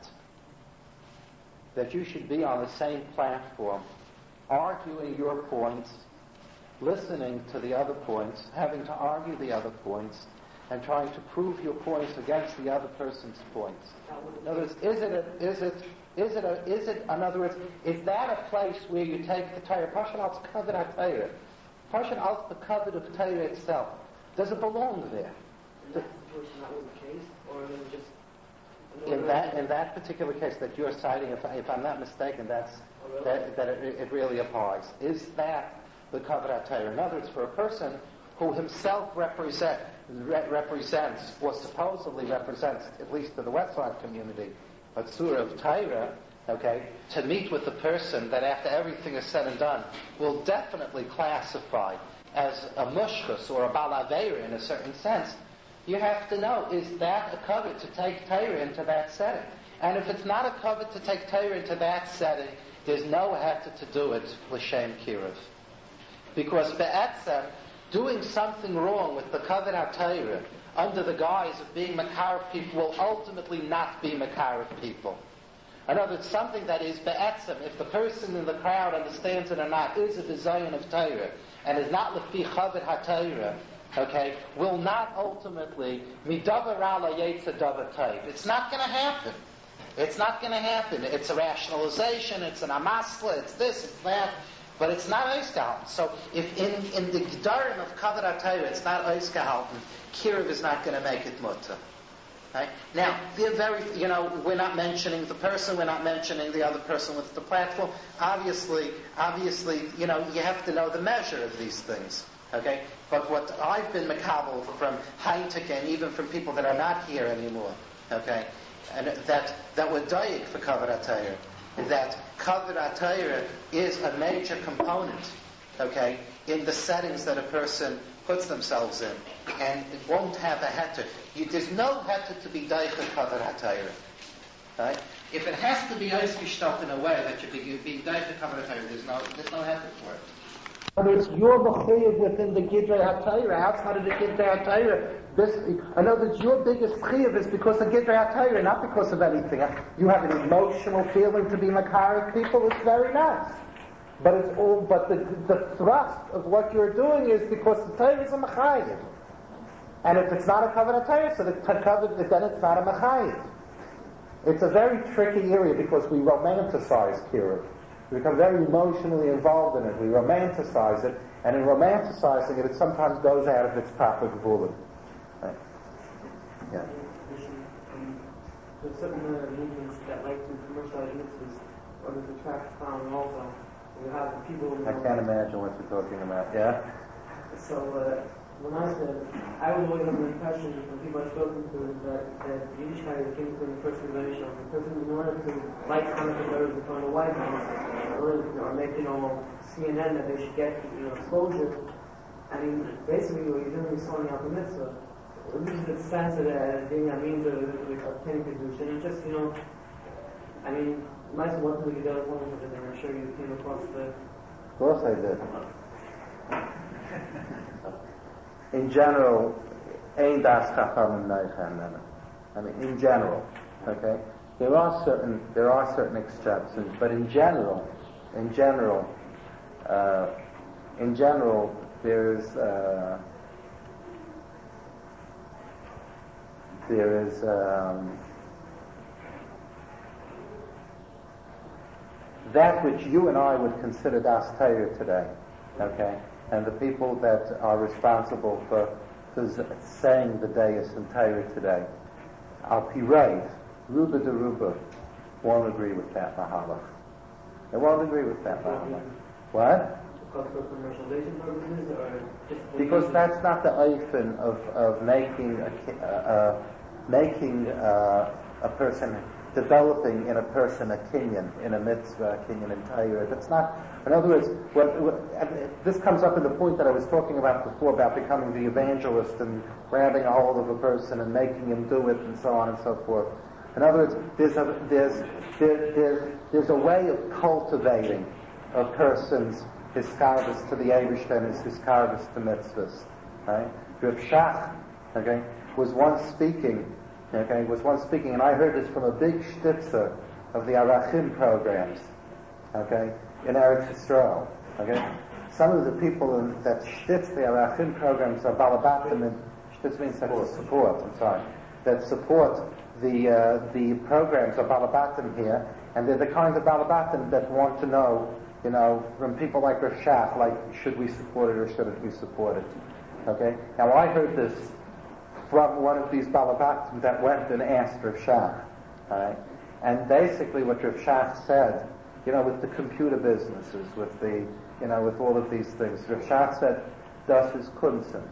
B: that you should be on the same platform, arguing your points, listening to the other points, having to argue the other points, and trying to prove your points against the other person's points? In other words, is it a, is it is it a, is it, in other words, is that a place where you take the Torah, Pashan al's covet HaTorah, Pashan al's the covet of Torah itself, does it belong there?
E: In that situation, that was the case, or is it just
B: In that in that particular case that you're citing, if, I, if I'm not mistaken, that's
E: Oh, really?
B: that, that it, it really applies. Is that the covet HaTorah? In other words, for a person who himself represent, re- represents, or supposedly represents, at least to the West Side community, a surah of Torah, okay, to meet with the person that after everything is said and done will definitely classify as a mushkas or a balaveira in a certain sense, you have to know, is that a covet to take Torah into that setting? And if it's not a covet to take Torah into that setting, there's no heta to do it l'shem kiruv. Because be'etzem, doing something wrong with the covet HaTorah under the guise of being makar people will ultimately not be makar people. In other words, something that is be'etzem, if the person in the crowd understands it or not, is a design of Torah, and is not lefi covet HaTorah, okay, will not ultimately midavar ala yetsa davar tov. It's not going to happen. It's not going to happen. It's a rationalization. It's an amasla. It's this. It's that. But it's not ausgehalten. So if in, in the Gedarim of Kavod HaTorah it's not ausgehalten, Kiruv is not going to make it mutter. Right? Now, they're very, you know, we're not mentioning the person, we're not mentioning the other person with the platform. Obviously, obviously, you know, you have to know the measure of these things. Okay? But what I've been makabel from Heintek and even from people that are not here anymore, okay, and that, that were daik for Kavod HaTorah, that Kavod HaTorah is a major component, okay, in the settings that a person puts themselves in, and it won't have a heter. You, there's no heter to be daik for Kavod HaTorah, right? If it has to be ausgestellt in a way that you be, be daik for Kavod HaTorah, there's no, there's no heter for it. But it's your b'chayiv within the Gidrei HaTorah, outside of the Gidrei HaTorah. This, in other words, your biggest chayiv is because of Gidrei HaTorah, not because of anything. You have an emotional feeling to be makaric people, it's very nice. But it's all, but the, the thrust of what you're doing is because the Torah is a machayiv. And if it's not a Kavod HaTorah, so the Kavod, then it's not a machayiv. It's a very tricky area because we romanticize Kiruv. We become very emotionally involved in it. We romanticize it, and in romanticizing it, it sometimes goes out of its proper gvulim. Right. Yeah.
E: There's certain uh, movements that like to commercialize mitzvahs or to attract found also. You have the people.
B: I can't imagine what you're talking about. Yeah.
E: So uh, when I said, I was always under the impression from people I've spoken to that that Yiddishkeit came from the first invention. The person, in order to light Hanukkah better in front of the White House, or, or make you know C N N that they should get you know exposure. I mean, basically what you're doing is selling out the mitzvah. This is the sense of it as being a means of obtaining kedusha, and just you know, I mean, might as well you got one of it, and I'm sure you came across the.
B: Of course I did. In general, ein das chachamim neichem. I mean, in general, okay. There are certain there are certain exceptions, but in general, in general, uh, in general, there's uh, there is um, that which you and I would consider das Torah today, okay, and the people that are responsible for, for saying the Deus and Torah today, al pirayv, ruba de ruba, won't agree with that mahalach. They won't agree with that mahalach. What?
E: Because for commercialization purposes, or just
B: because that's not the eifin of of making a uh, uh, making uh, a person. Developing in a person a kinyan, in a mitzvah, a kinyan in Torah. That's not, in other words, what, what, this comes up in the point that I was talking about before about becoming the evangelist and grabbing a hold of a person and making him do it and so on and so forth. In other words, there's a, there's, there, there's, there's a way of cultivating a person's hiskarvus to the Eibishter and his hiskarvus to mitzvahs. Right? Rav Shach, okay, was once speaking Okay, was once speaking, and I heard this from a big shtitzer of the Arachim programs, okay, in Eretz Yisrael, okay. Some of the people in, that shtitz the Arachim programs are balabatim, and shtitz means that to support, I'm sorry, that support the uh, the programs of balabatim here, and they're the kind of balabatim that want to know, you know, from people like Rav Shach, like, should we support it or shouldn't we support it, okay. Now I heard this from one of these balabatim that went and asked Rav Shach, right? And basically what Rav Shach said, you know, with the computer businesses, with the, you know, with all of these things, Rav Shach said, das ist Kunzen.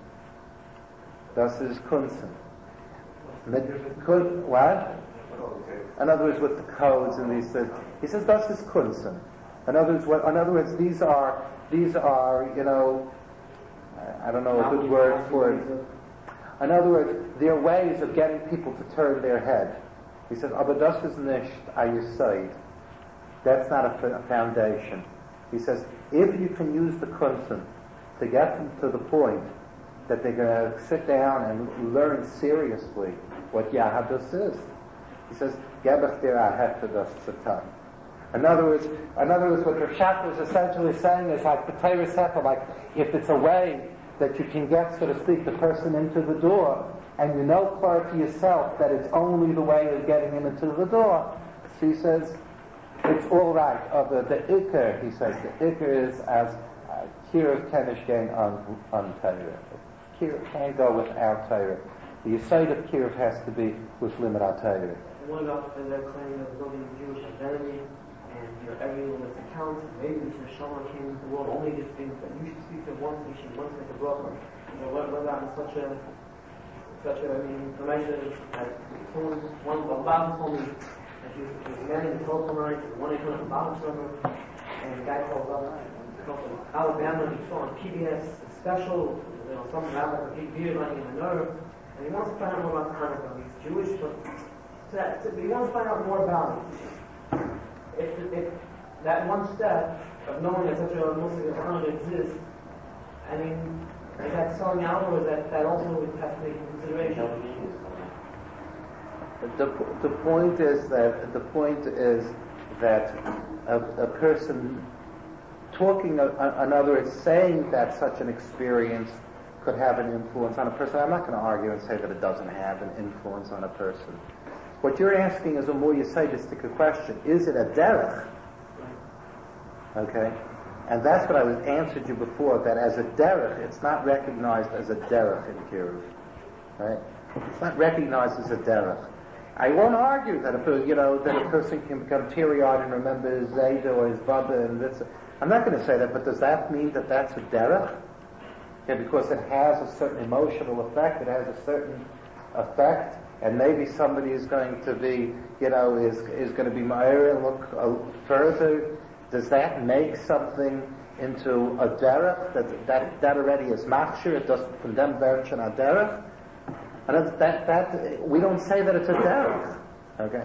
B: Das ist Kunzen. Mit kun, what? In other words, with the codes and these things. He says, das ist Kunzen. In other words, what, in other words, these are, these are, you know, I don't know a good word for it. In other words, there are ways of getting people to turn their head. He says, aber das ist nicht a yesod. That's not a, f- a foundation. He says, if you can use the kunsten to get them to the point that they're going to sit down and learn seriously what Yahadus is, he says, gebach dir aheta das satan. In other words, in other words, what Rav Shach was essentially saying is like the Torah Sefer, like if it's a way that you can get, so to speak, the person into the door, and you know clear to yourself that it's only the way of getting him into the door. So he says, It's all right. Uh, the, the Iker, he says, the Iker is as Kiruv Kenish gain on on Torah. Kiruv can't go without Torah. The side of Kiruv has to be with limit on Torah.
E: What about the claim of building Jewish identity and your everyone with accounts? Maybe this Neshama came into the world only to think that you should speak to one you should once make a brother. You know, what about such a such a I mean information that someone one Bob told me that he was manning the telephone line to one eight hundred Bob's number, and the guy called up from Alabama and he saw on P B S a special, you know, some rabbi with a big beard running in the nerve, and he wants to find out more about Hanukkah. He's Jewish, but to, to, he wants to find out more about it. If, if that one step of knowing that such a Muslim as Hanukkah exists, I mean, is that selling out, or is that, that also would have to take into consideration?
B: The, the point is that the point is that a, a person talking, a, a, in other words, saying that such an experience could have an influence on a person. I'm not going to argue and say that it doesn't have an influence on a person. What you're asking is a more Yesodistic question. Is it a derech? Okay? And that's what I was answered you before, that as a derech, it's not recognized as a derech in Kiruv. Right? It's not recognized as a derech. I won't argue that a, you know, that a person can become teary-eyed and remember his Zayda or his Baba and this. I'm not going to say that, but does that mean that that's a derech? Okay, because it has a certain emotional effect, it has a certain effect, and maybe somebody is going to be, you know, is is going to be ma'ir and look uh, further. Does that make something into a derech? That that that already is machshir. It doesn't condemn virtue a derech. And that that we don't say that it's a derech. Okay.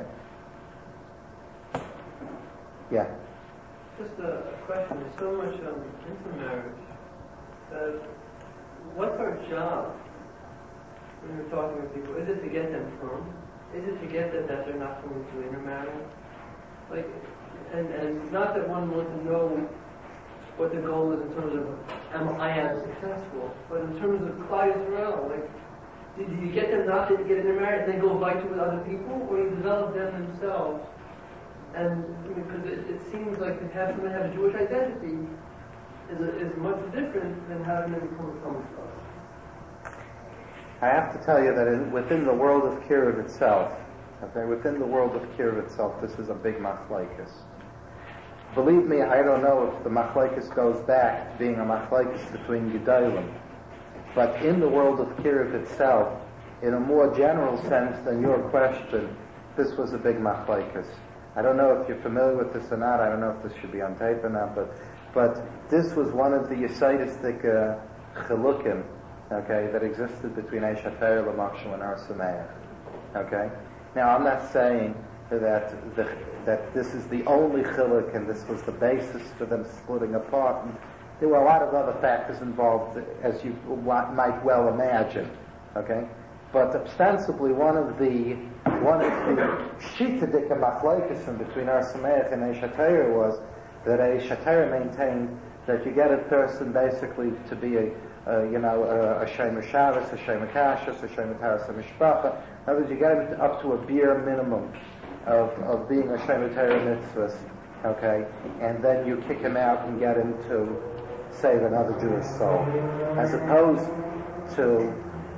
B: Yeah.
E: Just a question. There's so much um, intermarriage. Uh, what's our job when we're talking with people? Is it to get them firm? Is it to get them that they're not going to intermarry? Like, and and not that one wants to know what the goal is in terms of am I am successful, but in terms of Klal Yisrael, like, did you get them not to get intermarried and then go fight with other people, or you develop them themselves? And because it, it seems like to have someone have a Jewish identity is a, is much different than having them become a common stuff.
B: I have to tell you that in, within the world of Kiruv itself, okay, within the world of Kiruv itself, this is a big machlokes. Believe me, I don't know if the machlokes goes back to being a machlokes between Gedolim, but in the world of Kiruv itself, in a more general sense than your question, this was a big machlokes. I don't know if you're familiar with this or not. I don't know if this should be on tape or not, but but this was one of the Yesodistic uh, chilukim, okay, that existed between Eish HaTorah, L'Machshel, and Har Sameach. Okay? Now, I'm not saying that the, that this is the only chiluk and this was the basis for them splitting apart. And there were a lot of other factors involved, as you might well imagine. Okay? But ostensibly, one of the one of the shitadik machlokes between Har Sameach and Eish HaTorah was that Eish HaTorah maintained that you get a person basically to be a, a you know a, a Shem Shabbos, a Shem Kashas, a Shem Taras Mishpacha. In other words, you get him up to a bare minimum of of being a Shem Torah mitzvahs, okay, and then you kick him out and get him to save another Jewish soul, as opposed to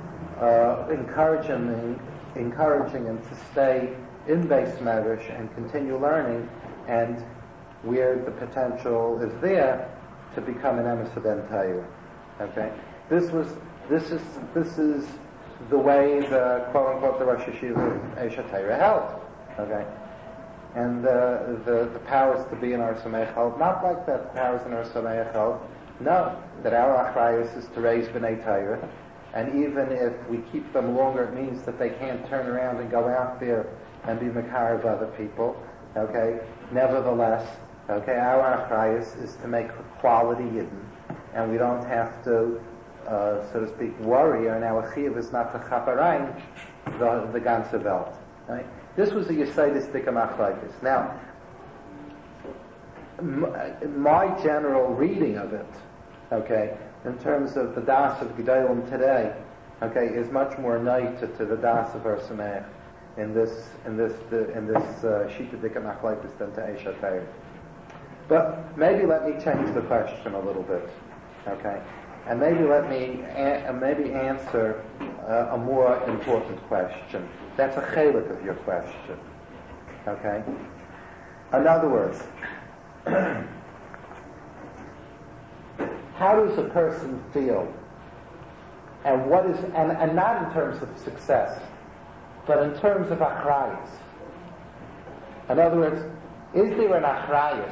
B: uh, encouraging him, encouraging him to stay in Beis Medrash and continue learning, and where the potential is there to become an emes of Ben Torah. Okay, this was this is this is the way the quote unquote the Rosh Yeshiva Eish HaTorah held. Okay, and uh, the the powers to be in Har Sameach held not like that. The powers in Har Sameach held no, that our achrayus is to raise B'nai Torah, and even if we keep them longer, it means that they can't turn around and go out there and be makar of other people. Okay, nevertheless. Okay, our achrayus is to make quality yidden, and we don't have to, uh, so to speak, worry, and our chiyuv is not to chaparayim the, the ganze Welt. Right? This was a Yesodistic machlokes. Now, m- my general reading of it, okay, in terms of the das of Gedolim today, okay, is much more night to, to the das of Har Sameach.
A: in this in this in this shita dika machlokes than to Eish HaTorah. But maybe let me change the question a little bit, okay? And maybe let me a- maybe answer uh, a more important question. That's a chelik of your question, okay? In other words, how does a person feel? And what is, and, and not in terms of success, but in terms of achrayus. In other words, is there an achrayus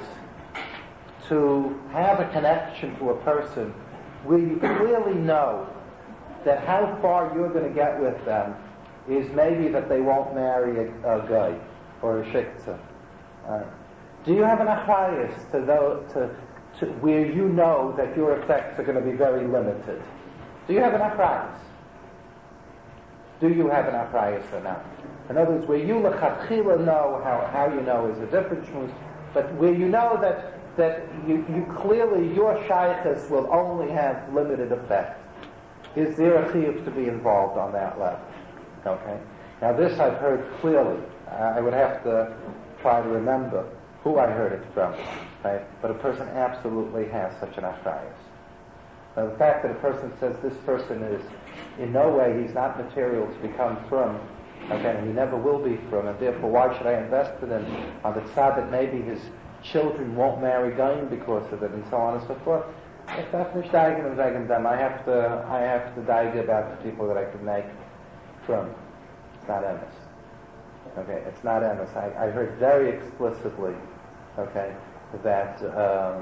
A: to have a connection to a person where you clearly know that how far you're going to get with them is maybe that they won't marry a, a guy or a shikta? Uh, do you have an achrayus to, those, to, to where you know that your effects are going to be very limited? Do you have an achrayus? Do you have an achrayus or not? In other words, where you lechatchila know, how, how you know is a different shmuz, but where you know that that you, you clearly, your shaykhis will only have limited effect. Is there a chiyuv to be involved on that level? Okay. Now this I've heard clearly. I would have to try to remember who I heard it from. Right? But a person absolutely has such an achrayus. Now the fact that a person says this person is in no way, he's not material to become from, okay, and he never will be from, and therefore why should I invest in him on the tzad that maybe his children won't marry Goyim because of it, and so on and so forth. If that's nicht daigen and wegen them, I have to, I have to daige about the people that I can make from. It's not emes. Okay, it's not emes. I, I heard very explicitly, okay, that um,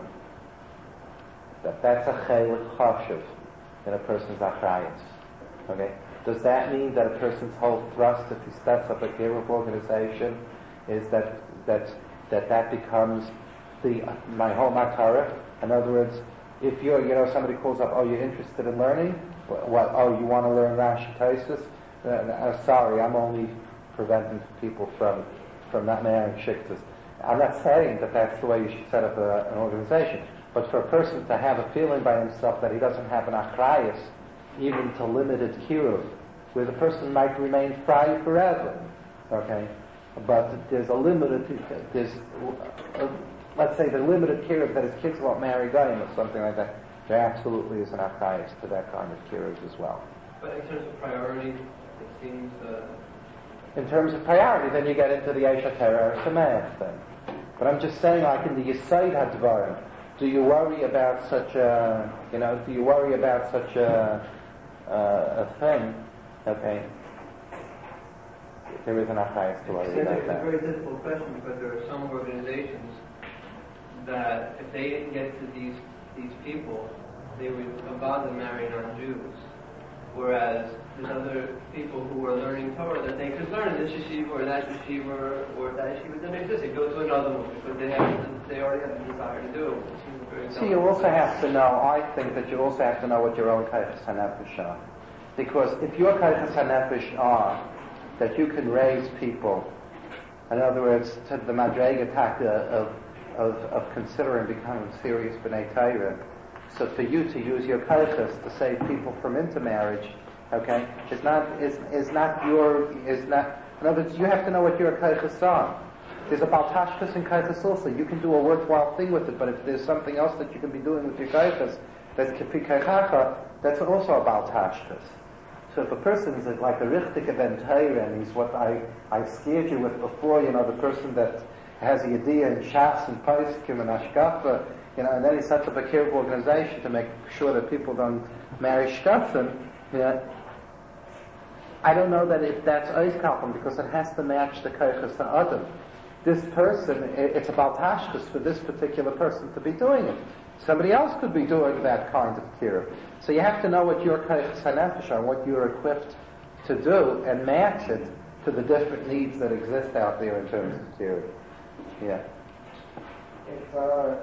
A: that that's a chelik chashuv in a person's achrayus. Okay, does that mean that a person's whole thrust, if he sets up a kiruv organization, is that that that that becomes the my whole matara? In other words, if you're, you know, somebody calls up, oh, you're interested in learning? What? Oh, you want to learn Rashi Tosfos? Uh, uh, sorry, I'm only preventing people from from not marrying shiktas. I'm not saying that that's the way you should set up a, an organization, but for a person to have a feeling by himself that he doesn't have an achrayus, even to limited kiruv, where the person might remain fry forever, okay? But there's a limited, there's, uh, let's say the limited kiruv that his kids won't marry Goyim or something like that. There absolutely is an achrayus to that kind of kiruv as well.
F: But in terms of priority, it seems... Uh...
A: In terms of priority, then you get into the Eish HaTorah or Sameach thing. But I'm just saying, like in the Yesod HaDvarim, do you worry about such a, you know, do you worry about such a, uh, a thing, okay? There is an achrayus to worry about
F: It's
A: that.
F: a very difficult question because there are some organizations that if they didn't get to these these people, they would abandon marrying non-Jews. Whereas there's other people who are learning Torah that they could learn in this yeshiva or that yeshiva or that yeshiva doesn't exist. They go to another one because they have they already have the desire to do it.
A: See, you also have to know, I think that you also have to know what your own kaiches hanefesh are. Because if your kaiches hanefesh are that you can raise people, in other words, to the madrega taka of, of, of considering becoming serious b'nai Torah. So for you to use your kaiches to save people from intermarriage, okay, is not is is not your is not. In other words, you have to know what your kaiches are. There's a baltashkas and kaiches also. You can do a worthwhile thing with it, but if there's something else that you can be doing with your kaiches, that's kefi kaichacha, that's also a baltashkas. So if a person is like a richtig event and he's what I, I scared you with before, you know, the person that has a idea in Shas and Paiskim and Ashkafa, you know, and then he sets up a kiruv organization to make sure that people don't marry shkafim, you know, I don't know that if that's oiskalpim because it has to match the kaiches to Adam. This person, it's about tashkas for this particular person to be doing it. Somebody else could be doing that kind of kiruv. So you have to know what your kaiches hanefesh are, what you're equipped to do, and match it to the different needs that exist out there in terms of kiruv. Yeah.
G: If uh, uh,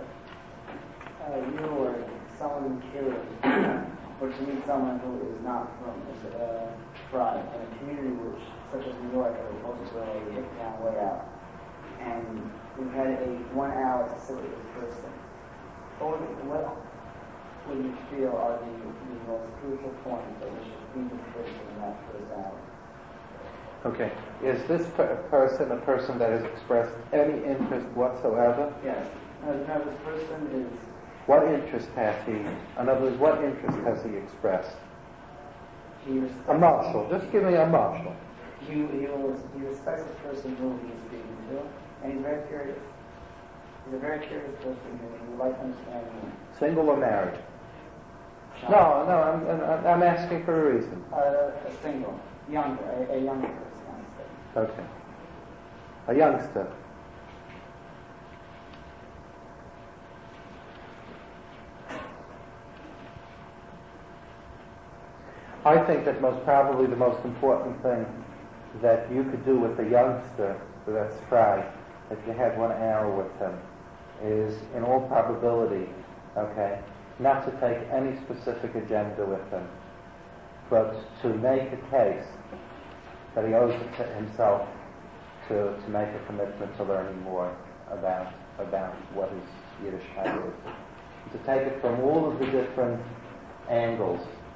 G: you or someone kiruv or to meet someone who is not from a uh, tribe in a community which, such as New York, or most of the hip down way out, and we've had a one hour to sit with this person. What would, what would you feel are the, the most crucial points that we should feed this person in that first hour?
B: Okay. Is this per- person a person that has expressed any interest whatsoever?
G: Yes. Uh, now this person is...
B: What interest has he? In other words, what interest has he expressed?
G: He respects,
B: A marshal. Just give me a marshal.
G: he, he, will, he respects the person who he is speaking to, and he's very curious. He's a very curious person, and he would like to understand him.
B: Single or married? No, no, I'm, I'm, I'm asking for a reason.
G: Uh, a single, younger, a, a younger person, I would say.
B: Okay. A youngster. I think that most probably the most important thing that you could do with a youngster that's fried, if you had one hour with him, is in all probability, okay, not to take any specific agenda with him, but to make a case that he owes it to himself to, to make a commitment to learning more about about what his Yiddishkeit is. To take it from all of the different angles,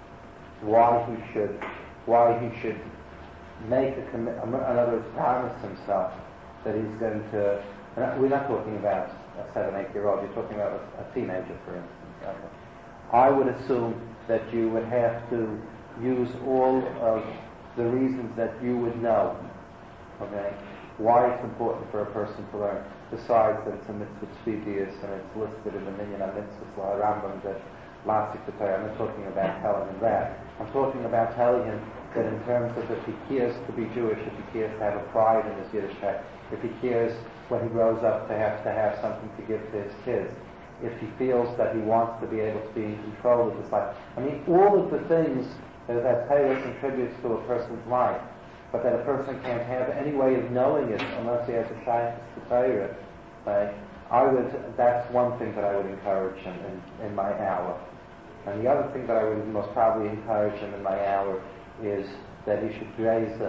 B: why he should why he should make a commitment, in other words, promise himself that he's going to, we're not talking about a seven, eight year old, you're talking about a, a teenager, for instance. Okay. I would assume that you would have to use all of the reasons that you would know, okay, why it's important for a person to learn, besides that it's a mitzvah tzvidius and it's listed in the Minyan HaMitzvahs La Rambam that Lasik B'Torah. I'm not talking about telling him that. I'm talking about telling him that in terms of if he cares to be Jewish, if he cares to have a pride in his Yiddishkeit, if he cares when he grows up to have to have something to give to his kids, if he feels that he wants to be able to be in control of his life. I mean, all of the things that Torah contributes to a person's life, but that a person can't have any way of knowing it unless he has a shaykhs to Torah. Right? I would. That's one thing that I would encourage him in, in my hour. And the other thing that I would most probably encourage him in my hour is that he should raise it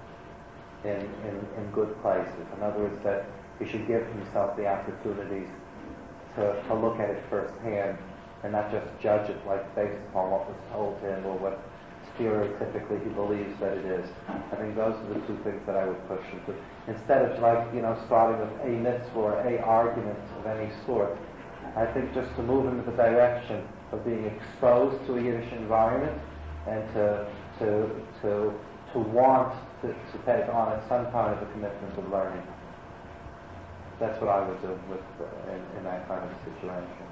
B: in, in, in good places. In other words, that he should give himself the opportunities to, to look at it firsthand and not just judge it like based upon what was told to him or what stereotypically he believes that it is. I think those are the two things that I would push him to. Instead of like, you know, starting with a mitzvah or a argument of any sort, I think just to move into the direction of being exposed to a Yiddish environment and to to to to want to, to take on it some kind of a commitment of learning. That's what I would do with uh, in, in that kind of a situation.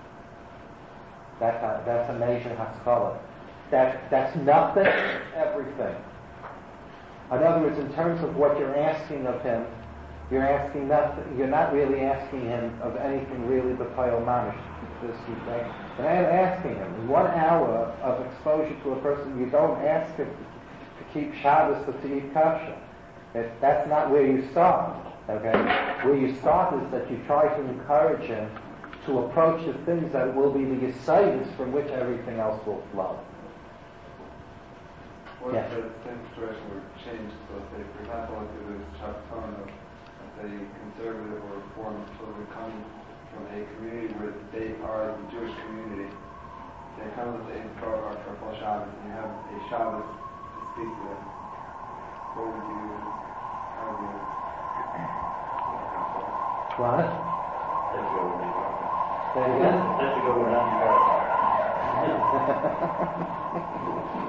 B: That uh, that's a major haskalah. That that's nothing, everything. In other words, in terms of what you're asking of him, you're asking nothing. You're not really asking him of anything really but payal mamish. This you think. You're not asking him. In one hour of exposure to a person, you don't ask him to keep Shabbos or to eat kosher. That, that's not where you start. Okay, where you start is that you try to encourage him to approach the things that will be the yesayis from which everything else will flow.
H: What
B: yeah.
H: if the same situation were changed? So, say, for example, if it was Shabbaton of, say, conservative or reform children come from a community where they are the Jewish community, they come, let's say, in Farvar for full Shabbos, and you have a Shabbos to speak to them. What would you, how would you?
B: What?
C: Let's go over the
B: Say it again?
C: Let's go over the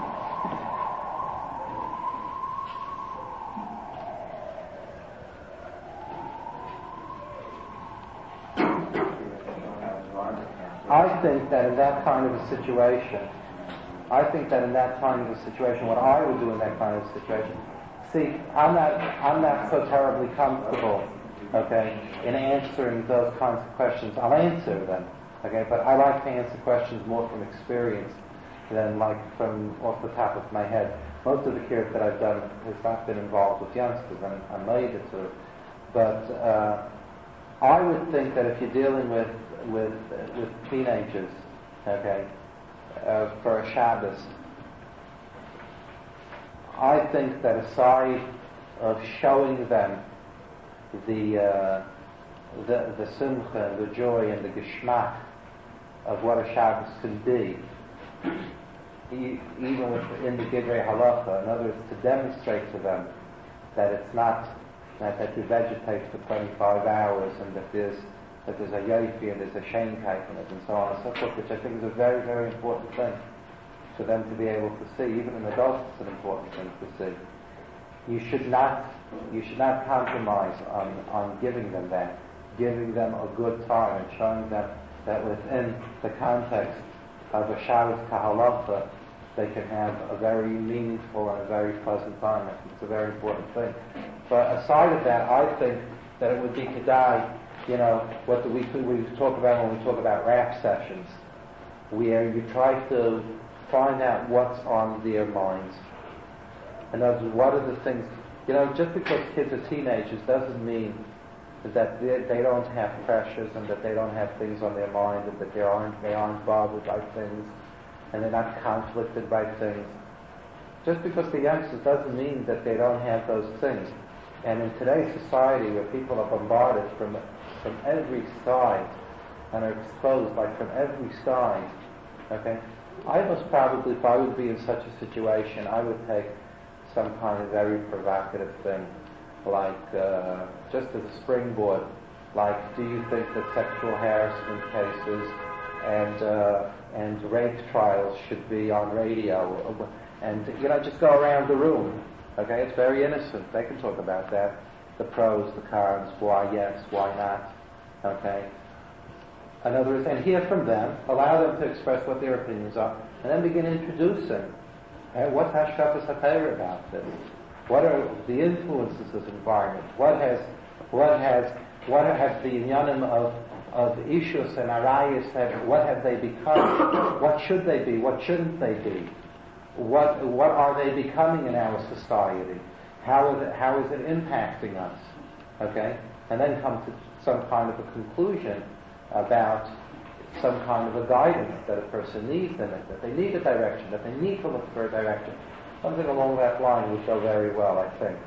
B: I think that in that kind of a situation, I think that in that kind of a situation, what I would do in that kind of a situation, see, I'm not, I'm not so terribly comfortable, okay, in answering those kinds of questions. I'll answer them, okay, but I like to answer questions more from experience than like from off the top of my head. Most of the kids that I've done has not been involved with youngsters, and I'm later to, but uh, I would think that if you're dealing with with uh, with teenagers, okay, uh, for a Shabbos, I think that aside of showing them the uh, the the simcha, the joy, and the geschmack of what a Shabbos can be, e- even with, in the Gidrei Halacha, in other words, to demonstrate to them that it's not that, that you vegetate for twenty-five hours and that there's that there's a yofi and there's a shenkite in it and so on and so forth, which I think is a very, very important thing for them to be able to see. Even in adults, it's an important thing to see. You should not, you should not compromise on, on giving them that, giving them a good time and showing them that within the context of a Shabbos Kahalacha, they can have a very meaningful and a very pleasant time. I think it's a very important thing. But aside of that, I think that it would be kedai, you know, what the, we, we talk about when we talk about rap sessions, where you try to find out what's on their minds. In other words, what are the things, you know, just because kids are teenagers doesn't mean that they, they don't have pressures and that they don't have things on their mind and that they aren't, they aren't bothered by things and they're not conflicted by things. Just because they're youngsters doesn't mean that they don't have those things. And in today's society where people are bombarded from from every side and are exposed like from every side, okay, I most probably, if I would be in such a situation, I would take some kind of very provocative thing, like uh, just as a springboard, like, do you think that sexual harassment cases and uh, and rape trials should be on radio? And, you know, just go around the room, okay? It's very innocent. They can talk about that, the pros, the cons, why yes, why not, okay? In other words, and hear from them, allow them to express what their opinions are, and then begin introducing. Hey, what's Hashkapas HaTorah about this? What are the influences of this environment? What has, what has, what have the inyanim of of ishus and arayas have? What have they become? What should they be? What shouldn't they be? What what are they becoming in our society? How is it, how is it impacting us? Okay, and then come to some kind of a conclusion about some kind of a guidance that a person needs in it, that they need a direction, that they need to look for a direction. Something along that line would go very well, I think.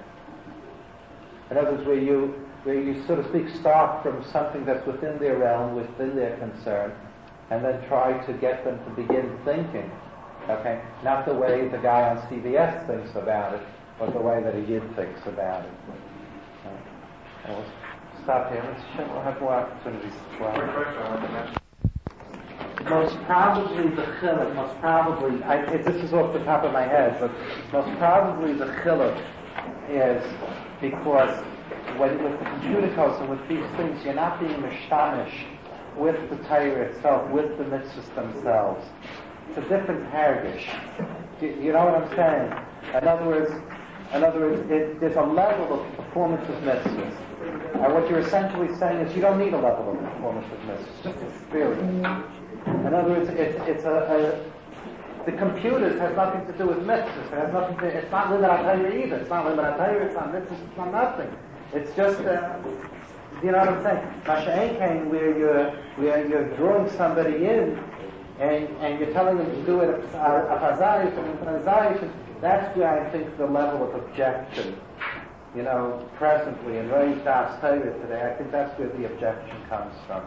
B: In other words, where you, where you, so to speak, start from something that's within their realm, within their concern, and then try to get them to begin thinking, okay? Not the way the guy on C B S thinks about it, but the way that a Yid thinks about it. Okay. We'll stop here. Let's, we'll have more opportunities as well. Most probably the chiluk, most probably, I, it, this is off the top of my head, but most probably the chiluk is because when with the computer codes and with these things, you're not being mishtamish with the Torah itself, with the mitzvahs themselves. It's a different hergish. You, you know what I'm saying? In other words, in other words, it, there's a level of performance of mitzvahs. And what you're essentially saying is you don't need a level of performance of mitzvahs, it's just experience. In other words, it's, it's a, a, the computers has nothing to do with mitzvahs. It has nothing to, it's not limit atayra either. It's not limit atayra, it's not mitzvahs, it's not nothing. It's just, uh, you know what I'm saying? Masha'en came where you're, where you're drawing somebody in and, and you're telling them to do it a chazayif and a chazayif. That's where I think the level of objection, you know, presently in Reish Das Torah today, I think that's where the objection comes from.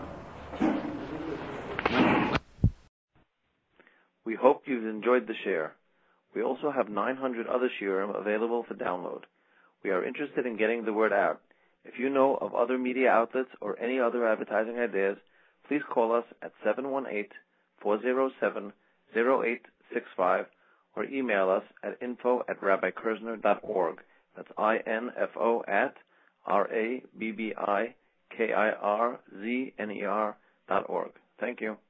I: We hope you've enjoyed the share. We also have nine hundred other shiurim available for download. We are interested in getting the word out. If you know of other media outlets or any other advertising ideas, please call us at seven one eight, four zero seven, zero eight six five or email us at info at rabbi kirzner dot org. That's I N F O at R A B B I K I R Z N E R dot org. Thank you.